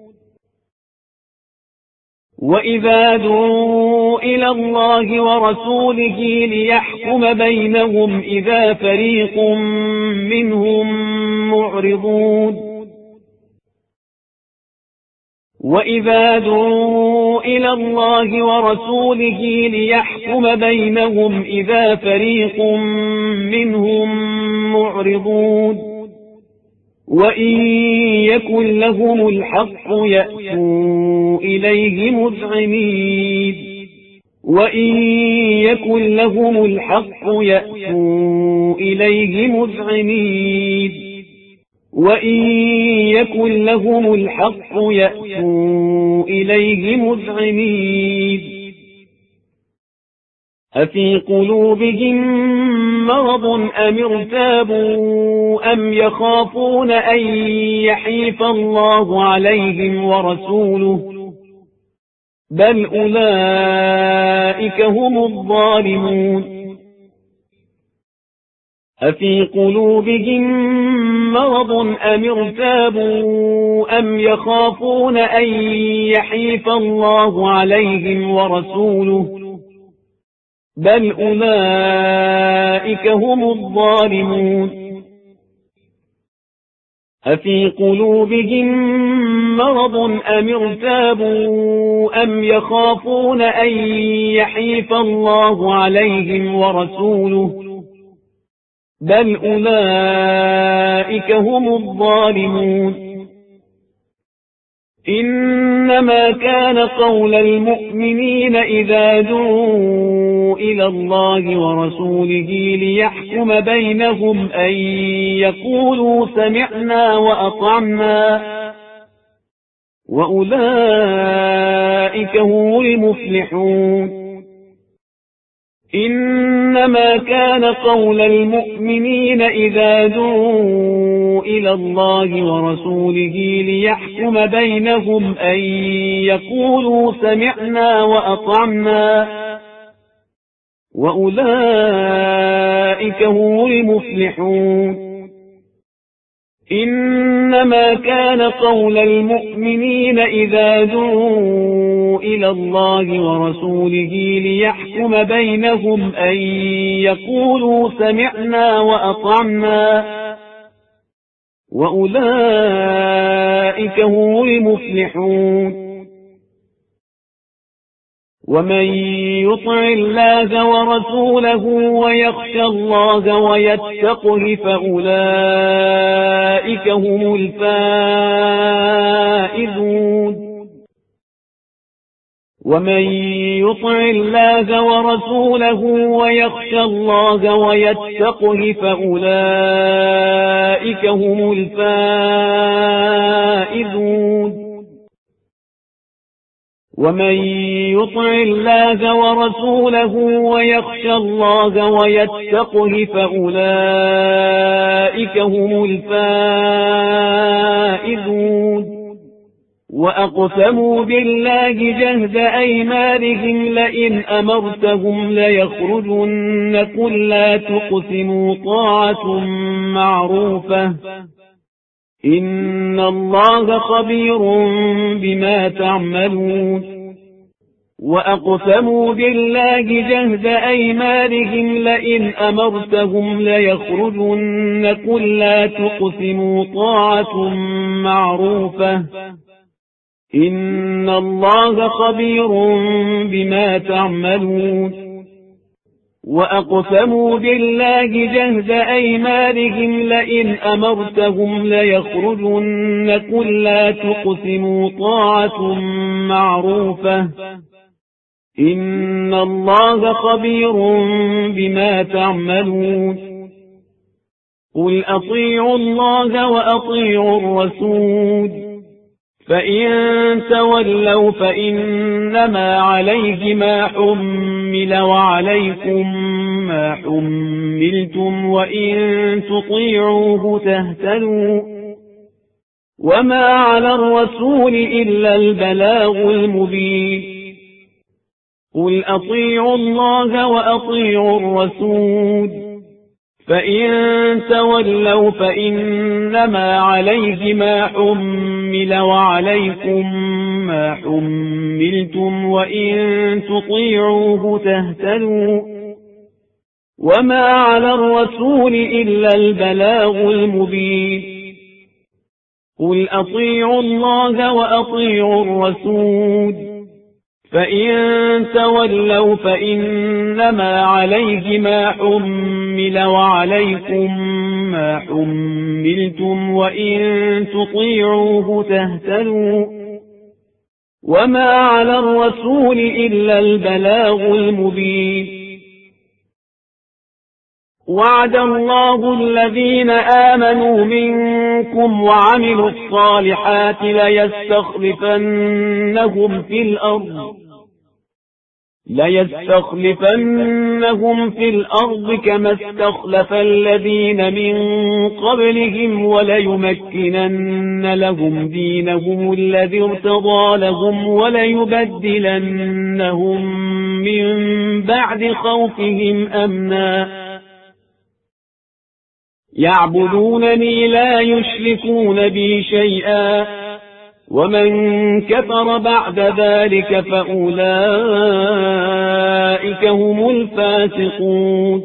Speaker 1: وإذا دعوا إلى الله ورسوله ليحكم بينهم إذا فريق منهم معرضون وإذا دعوا إلى الله ورسوله ليحكم بينهم إذا فريق منهم معرضون وإن يكن لهم الحق يأتوا إليه مذعنين وإن يكن لهم الحق يأتوا إليه مذعنين وإن يكن لهم الحق يأتوا إليه مذعنين أفي قلوبهم مرض أم ارتابوا أم يخافون أن يحيف الله عليهم ورسوله بل أولئك هم الظالمون أفي قلوبهم مرض أم ارتابوا أم يخافون أن يحيف الله عليهم ورسوله بل أولئك هم الظالمون أفي قلوبهم مرض أم ارتابوا أم يخافون أن يحيف الله عليهم ورسوله بل أولئك هم الظالمون إنما كان قول المؤمنين إذا دعوا إلى الله ورسوله ليحكم بينهم أن يقولوا سمعنا وأطعنا وأولئك هم المفلحون إنما كان قول المؤمنين إذا دعوا إلى الله ورسوله ليحكم بينهم أن يقولوا سمعنا وأطعنا وأولئك هم المفلحون إنما كان قول المؤمنين إذا دعوا إلى الله ورسوله ليحكم بينهم أن يقولوا سمعنا وأطعنا وأولئك هم المفلحون. ومن يطع الله ورسوله ويخشى الله ويتقه فأولئك هم الفائزون. ومن يطع الله ورسوله ويخشى الله ويتقه فأولئك هم الفائزون. ومن يطع الله ورسوله ويخشى الله ويتقه فأولئك هم الفائزون. وأقسموا بالله جهد أيمانهم لئن أمرتهم ليخرجن قل لا تقسموا طاعة معروفة إن الله خبير بما تعملون. وأقسموا بالله جهد أيمانهم لئن أمرتهم ليخرجن قل لا تقسموا طاعة معروفة إن الله خبير بما تعملون. وأقسموا بالله جهد أيمانهم لئن أمرتهم ليخرجن قل لا تقسموا طاعة معروفة إن الله خبير بما تعملون. قل أطيعوا الله وأطيعوا الرسول فإن تولوا فإنما عليه ما حمل وعليكم ما حملتم وإن تطيعوه تهتدوا وما على الرسول إلا البلاغ المبين. قل أطيعوا الله وأطيعوا الرسول فإن تولوا فإنما عليه ما حمل وعليكم ما حملتم وإن تطيعوه تهتدوا وما على الرسول إلا البلاغ المبين. قل أطيعوا الله وأطيعوا الرسول فإن تولوا فإنما عليه ما حمل وعليكم ما حملتم وإن تطيعوه تهتدوا وما على الرسول إلا البلاغ المبين. وعد الله الذين آمنوا منكم وعملوا الصالحات ليستخلفنهم في الأرض ليستخلفنهم في الأرض كما استخلف الذين من قبلهم وليمكنن لهم دينهم الذي ارتضى لهم وليبدلنهم من بعد خوفهم أمنا يعبدونني لا يشركون بي شيئا ومن كفر بعد ذلك فأولئك هم الفاسقون.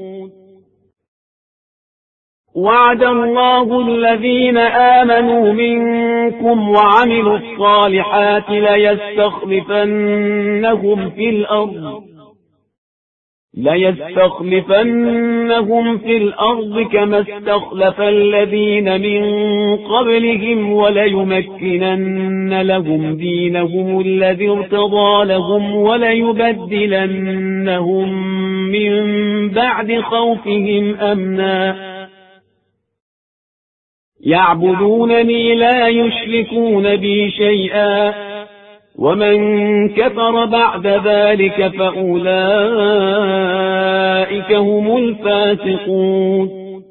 Speaker 1: وعد الله الذين آمنوا منكم وعملوا الصالحات ليستخلفنهم في الأرض ليستخلفنهم في الأرض كما استخلف الذين من قبلهم وليمكنن لهم دينهم الذي ارتضى لهم وليبدلنهم من بعد خوفهم أمنا يعبدونني لا يشركون بي شيئا ومن كفر بعد ذلك فأولئك هم الفاسقون.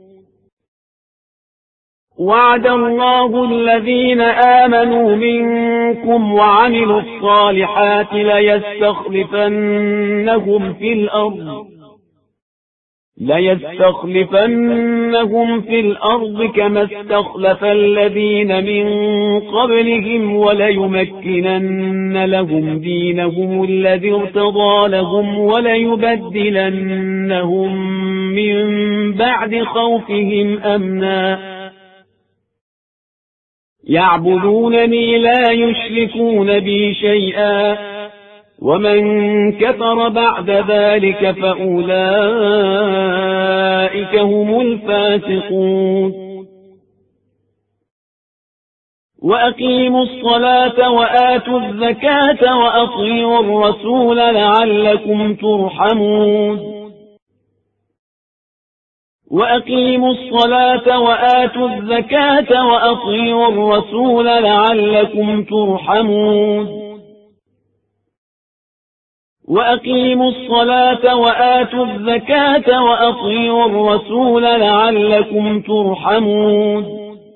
Speaker 1: وعد الله الذين آمنوا منكم وعملوا الصالحات ليستخلفنهم في الأرض ليستخلفنهم في الأرض كما استخلف الذين من قبلهم وليمكنن لهم دينهم الذي ارتضى لهم وليبدلنهم من بعد خوفهم أمنا يعبدونني لا يشركون بي شيئا ومن كفر بعد ذلك فأولئك هم الفاسقون وأقيموا الصلاة وآتوا الزكاة وأطيعوا الرسول لعلكم ترحمون وأقيموا الصلاة وآتوا الزكاة وأطيعوا الرسول لعلكم ترحمون وأقيموا الصلاة وآتوا الزكاة وأطيعوا الرسول لعلكم ترحمون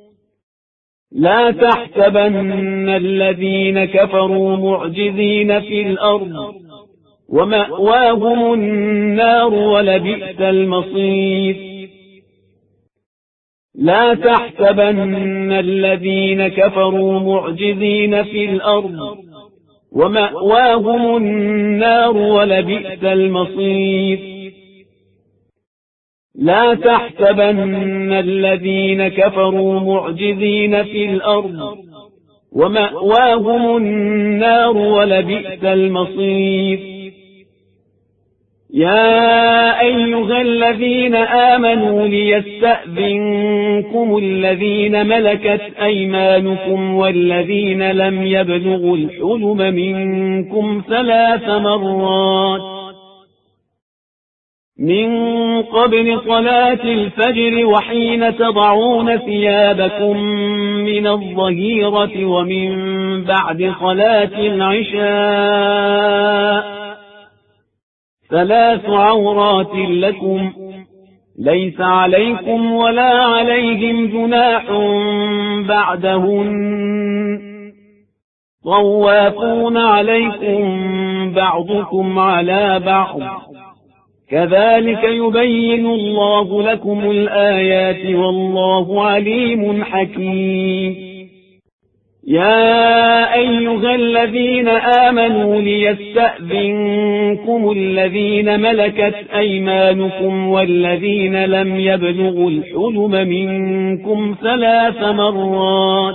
Speaker 1: لا تحسبن الذين كفروا معجزين في الأرض ومأواهم النار ولبئس المصير لا تحسبن الذين كفروا معجزين في الأرض ومأواهم النار ولبئس المصير لا تحسبن الذين كفروا معجزين في الأرض ومأواهم النار ولبئس المصير يا أيها الذين آمنوا ليستأذنكم الذين ملكت أيمانكم والذين لم يبلغوا الحلم منكم ثلاث مرات من قبل صلاة الفجر وحين تضعون ثيابكم من الظهيرة ومن بعد صلاة العشاء ثلاث عورات لكم ليس عليكم ولا عليهم جناح بعدهن طوافون عليكم بعضكم على بعض كذلك يبين الله لكم الآيات والله عليم حكيم يا أيها الذين آمنوا ليستأذنكم الذين ملكت أيمانكم والذين لم يبلغوا الحلم منكم ثلاث مرات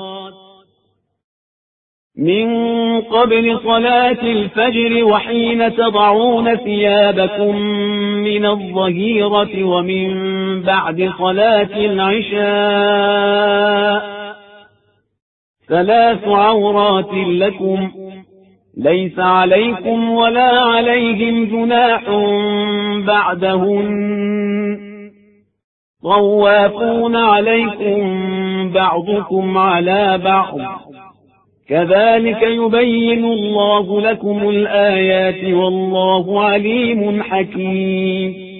Speaker 1: من قبل صلاة الفجر وحين تضعون ثيابكم من الظهيرة ومن بعد صلاة العشاء ثلاث عورات لكم ليس عليكم ولا عليهم جناح بعدهن طوافون عليكم بعضكم على بعض كذلك يبين الله لكم الآيات والله عليم حكيم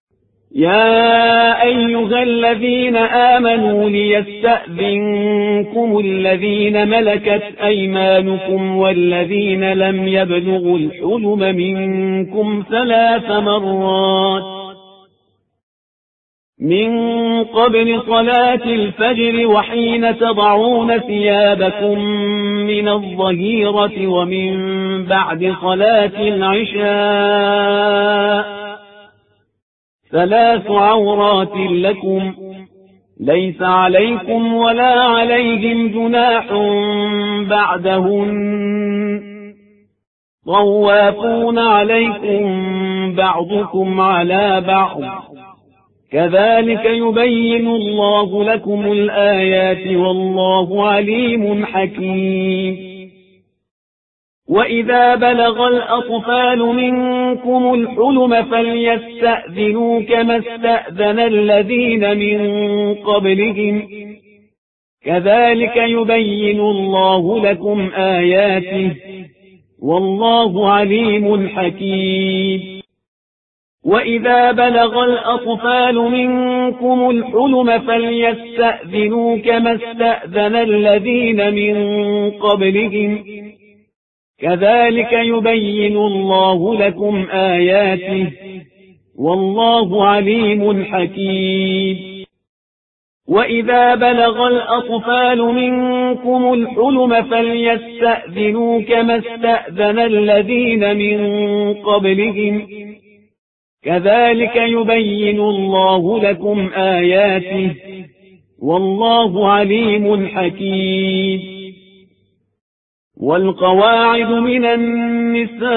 Speaker 1: يا أيها الذين آمنوا ليستأذنكم الذين ملكت أيمانكم والذين لم يبلغوا الحلم منكم ثلاث مرات من قبل صلاة الفجر وحين تضعون ثيابكم من الظهيرة ومن بعد صلاة العشاء ثلاث عورات لكم ليس عليكم ولا عليهم جناح بعدهن طوافون عليكم بعضكم على بعض كذلك يبين الله لكم الآيات والله عليم حكيم وإذا بلغ الأطفال منكم الحلم فليستأذنوا كما استأذن الذين من قبلهم كذلك يبين الله لكم آياته والله عليم حكيم وإذا بلغ الأطفال منكم الحلم فليستأذنوا كما استأذن الذين من قبلهم كذلك يبين الله لكم آياته والله عليم حكيم. وإذا بلغ الأطفال منكم الحلم فليستأذنوا كما استأذن الذين من قبلهم كذلك يبين الله لكم آياته والله عليم حكيم. والقواعد من النساء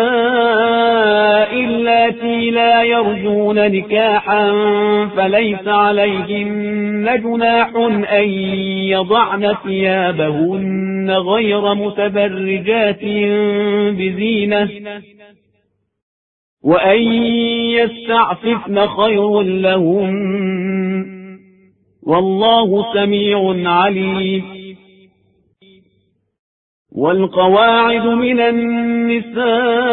Speaker 1: اللاتي لا يرجون نكاحا فليس عليهن جناح أن يضعن ثيابهن غير متبرجات بزينة وأن يستعففن خير لهن والله سميع عليم. والقواعد من النساء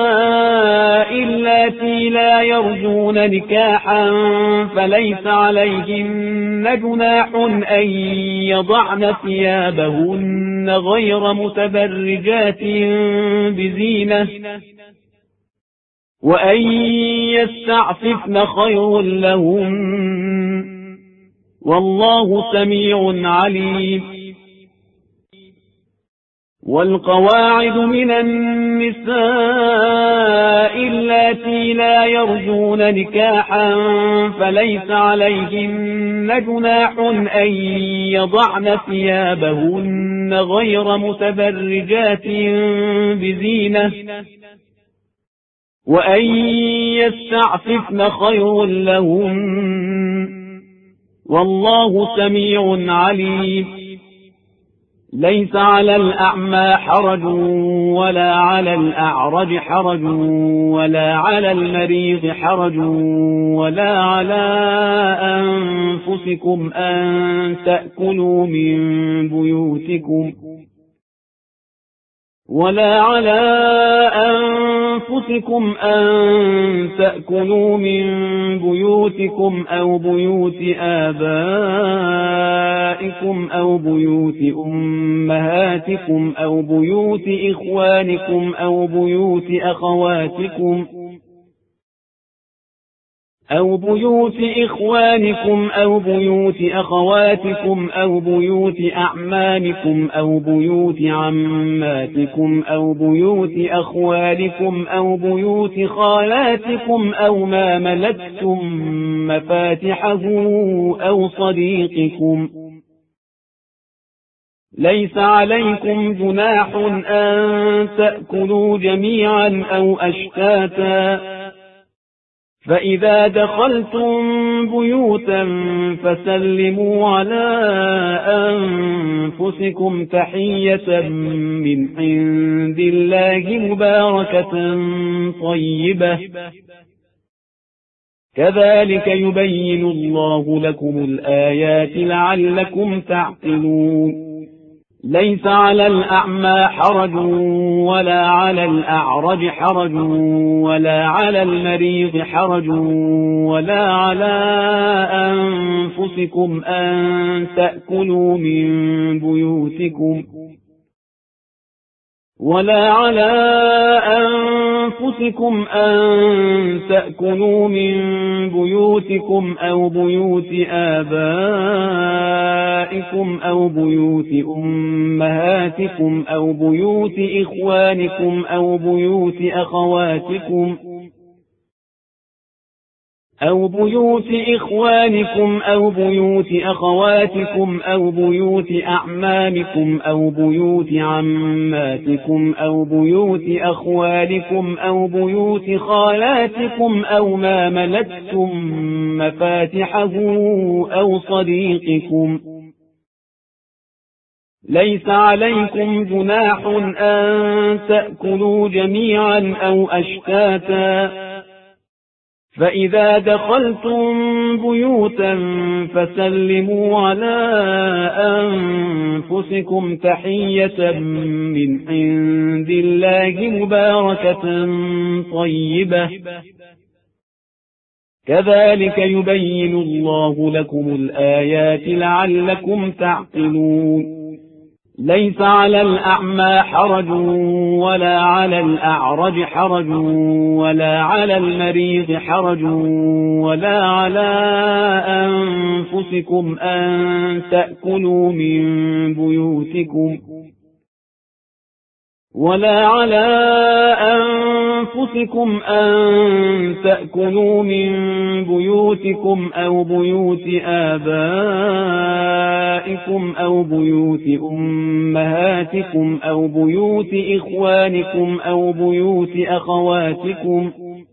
Speaker 1: اللاتي لا يرجون نكاحا فليس عليهن جناح أن يضعن ثيابهن غير متبرجات بزينة وأن يستعففن خير لهن والله سميع عليم. والقواعد من النساء اللاتي لا يرجون نكاحا فليس عليهن جناح أن يضعن ثيابهن غير متبرجات بزينة وأن يستعففن خير لهن والله سميع عليم. ليس على الأعمى حرج ولا على الأعرج حرج ولا على المريض حرج ولا على أنفسكم أن تأكلوا من بيوتكم ولا على أنفسكم أن تأكلوا من بيوتكم أو بيوت آبائكم أو بيوت أمهاتكم أو بيوت إخوانكم أو بيوت أخواتكم أو بيوت إخوانكم أو بيوت أخواتكم أو بيوت أعمامكم أو بيوت عماتكم أو بيوت أخوالكم أو بيوت خالاتكم أو ما ملكتم مفاتحه أو صديقكم. ليس عليكم جناح أن تأكلوا جميعا أو أشتاتا فإذا دخلتم بيوتا فسلموا على أنفسكم تحية من عند الله مباركة طيبة كذلك يبين الله لكم الآيات لعلكم تعقلون. ليس على الأعمى حرج ولا على الأعرج حرج ولا على المريض حرج ولا على أنفسكم أن تأكلوا من بيوتكم ولا على أنفسكم أن تأكلوا من بيوتكم أو بيوت آبائكم أو بيوت أمهاتكم أو بيوت إخوانكم أو بيوت أخواتكم أو بيوت إخوانكم أو بيوت أخواتكم أو بيوت أعمامكم أو بيوت عماتكم أو بيوت أخوالكم أو بيوت خالاتكم أو ما ملكتم مفاتحه أو صديقكم. ليس عليكم جناح أن تأكلوا جميعا أو أشتاتا فإذا دخلتم بيوتا فسلموا على أنفسكم تحية من عند الله مباركة طيبة كذلك يبين الله لكم الآيات لعلكم تعقلون. ليس على الأعمى حرج ولا على الأعرج حرج ولا على المريض حرج ولا على أنفسكم أن تأكلوا من بيوتكم ولا على أنفسكم أن تأكلوا من بيوتكم أو بيوت آبائكم أو بيوت أمهاتكم أو بيوت إخوانكم أو بيوت أخواتكم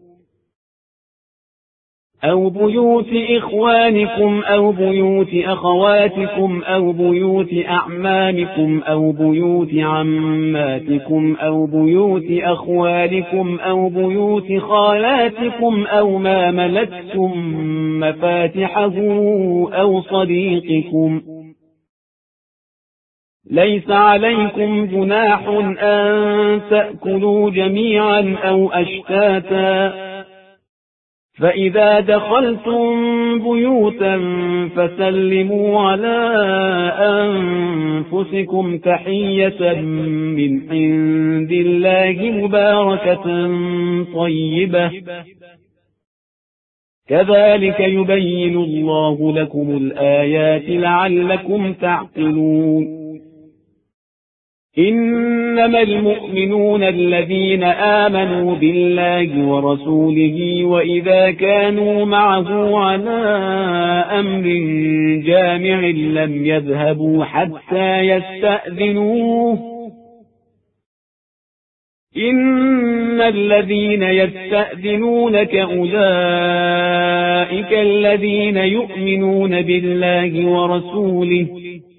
Speaker 1: أو بيوت إخوانكم أو بيوت أخواتكم أو بيوت أعمامكم أو بيوت عماتكم أو بيوت أخوالكم أو بيوت خالاتكم أو ما ملكتم مفاتحه أو صديقكم. ليس عليكم جناح أن تأكلوا جميعا أو أشتاتا، فإذا دخلتم بيوتا فسلموا على أنفسكم تحية من عند الله مباركة طيبة، كذلك يبين الله لكم الآيات لعلكم تعقلون. إنما المؤمنون الذين آمنوا بالله ورسوله وإذا كانوا معه على أمر جامع لم يذهبوا حتى يستأذنوه. إن الذين يستأذنونك أولئك الذين يؤمنون بالله ورسوله،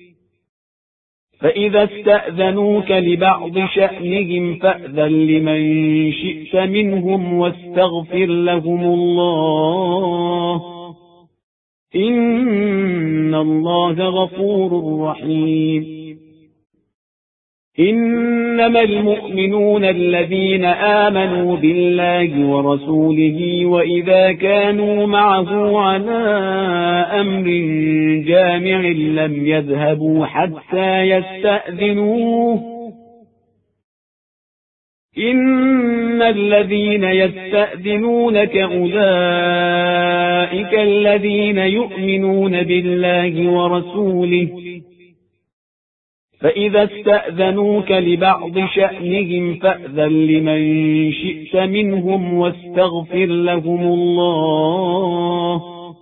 Speaker 1: فإذا استأذنوك لبعض شأنهم فأذن لمن شئت منهم واستغفر لهم الله، إن الله غفور رحيم. إنما المؤمنون الذين آمنوا بالله ورسوله وإذا كانوا معه على أمر جامع لم يذهبوا حتى يستأذنوه. إن الذين يستأذنونك أولئك الذين يؤمنون بالله ورسوله، فإذا استأذنوك لبعض شأنهم فأذن لمن شئت منهم واستغفر لهم الله،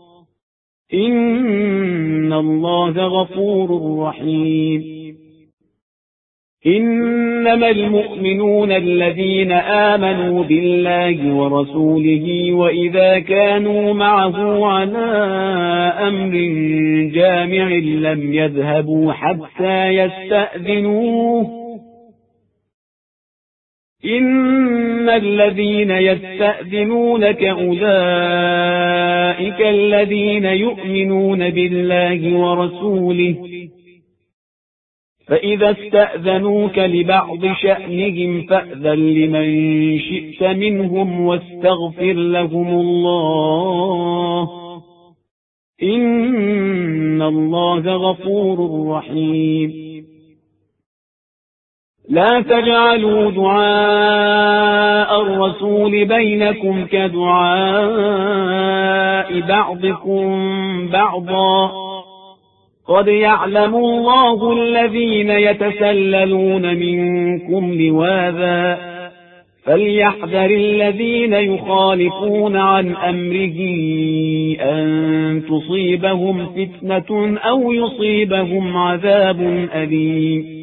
Speaker 1: إن الله غفور رحيم. إنما المؤمنون الذين آمنوا بالله ورسوله وإذا كانوا معه على أمر جامع لم يذهبوا حتى يستأذنوه. إن الذين يستأذنونك أولئك الذين يؤمنون بالله ورسوله، فإذا استأذنوك لبعض شأنهم فأذن لمن شئت منهم واستغفر لهم الله، إن الله غفور رحيم. لا تجعلوا دعاء الرسول بينكم كدعاء بعضكم بعضا، قد يعلم الله الذين يتسللون منكم لواذا، فليحذر الذين يخالفون عن أمره أن تصيبهم فتنة أو يصيبهم عذاب أليم.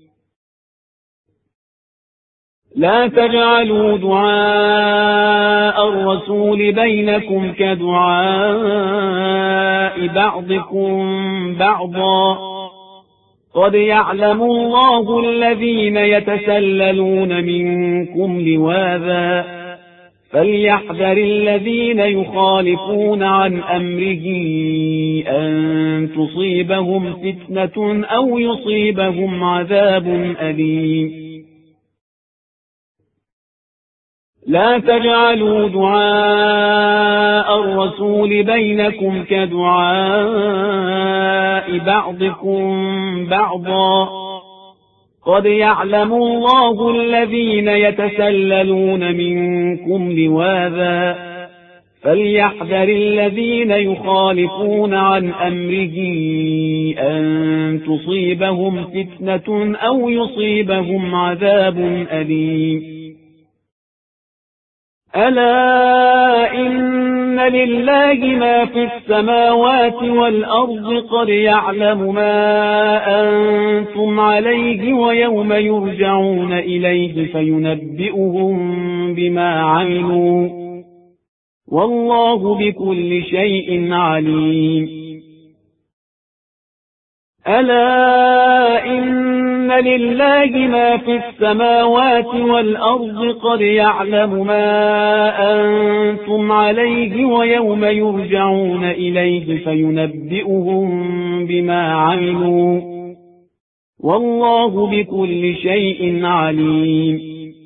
Speaker 1: لا تجعلوا دعاء الرسول بينكم كدعاء بعضكم بعضا، قد يعلم الله الذين يتسللون منكم لواذا، فليحذر الذين يخالفون عن أمره أن تصيبهم فتنة أو يصيبهم عذاب أليم. لا تجعلوا دعاء الرسول بينكم كدعاء بعضكم بعضا، قد يعلم الله الذين يتسللون منكم لواذا فليحذر الذين يخالفون عن أمره أن تصيبهم فتنة أو يصيبهم عذاب أليم ألا إن لله ما في السماوات والأرض قد يعلم ما أنتم عليه ويوم يرجعون إليه فينبئهم بما عملوا والله بكل شيء عليم ألا إن لله ما في السماوات والأرض قد يعلم ما أنتم عليه ويوم يرجعون إليه فينبئهم بما عملوا والله بكل شيء عليم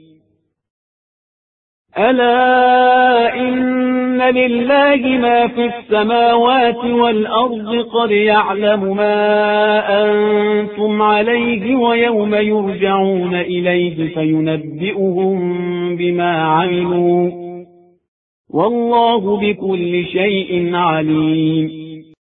Speaker 1: ألا إن لله ما في السماوات والأرض قد يعلم ما أنتم عليه ويوم يرجعون إليه فينبئهم بما عملوا والله بكل شيء عليم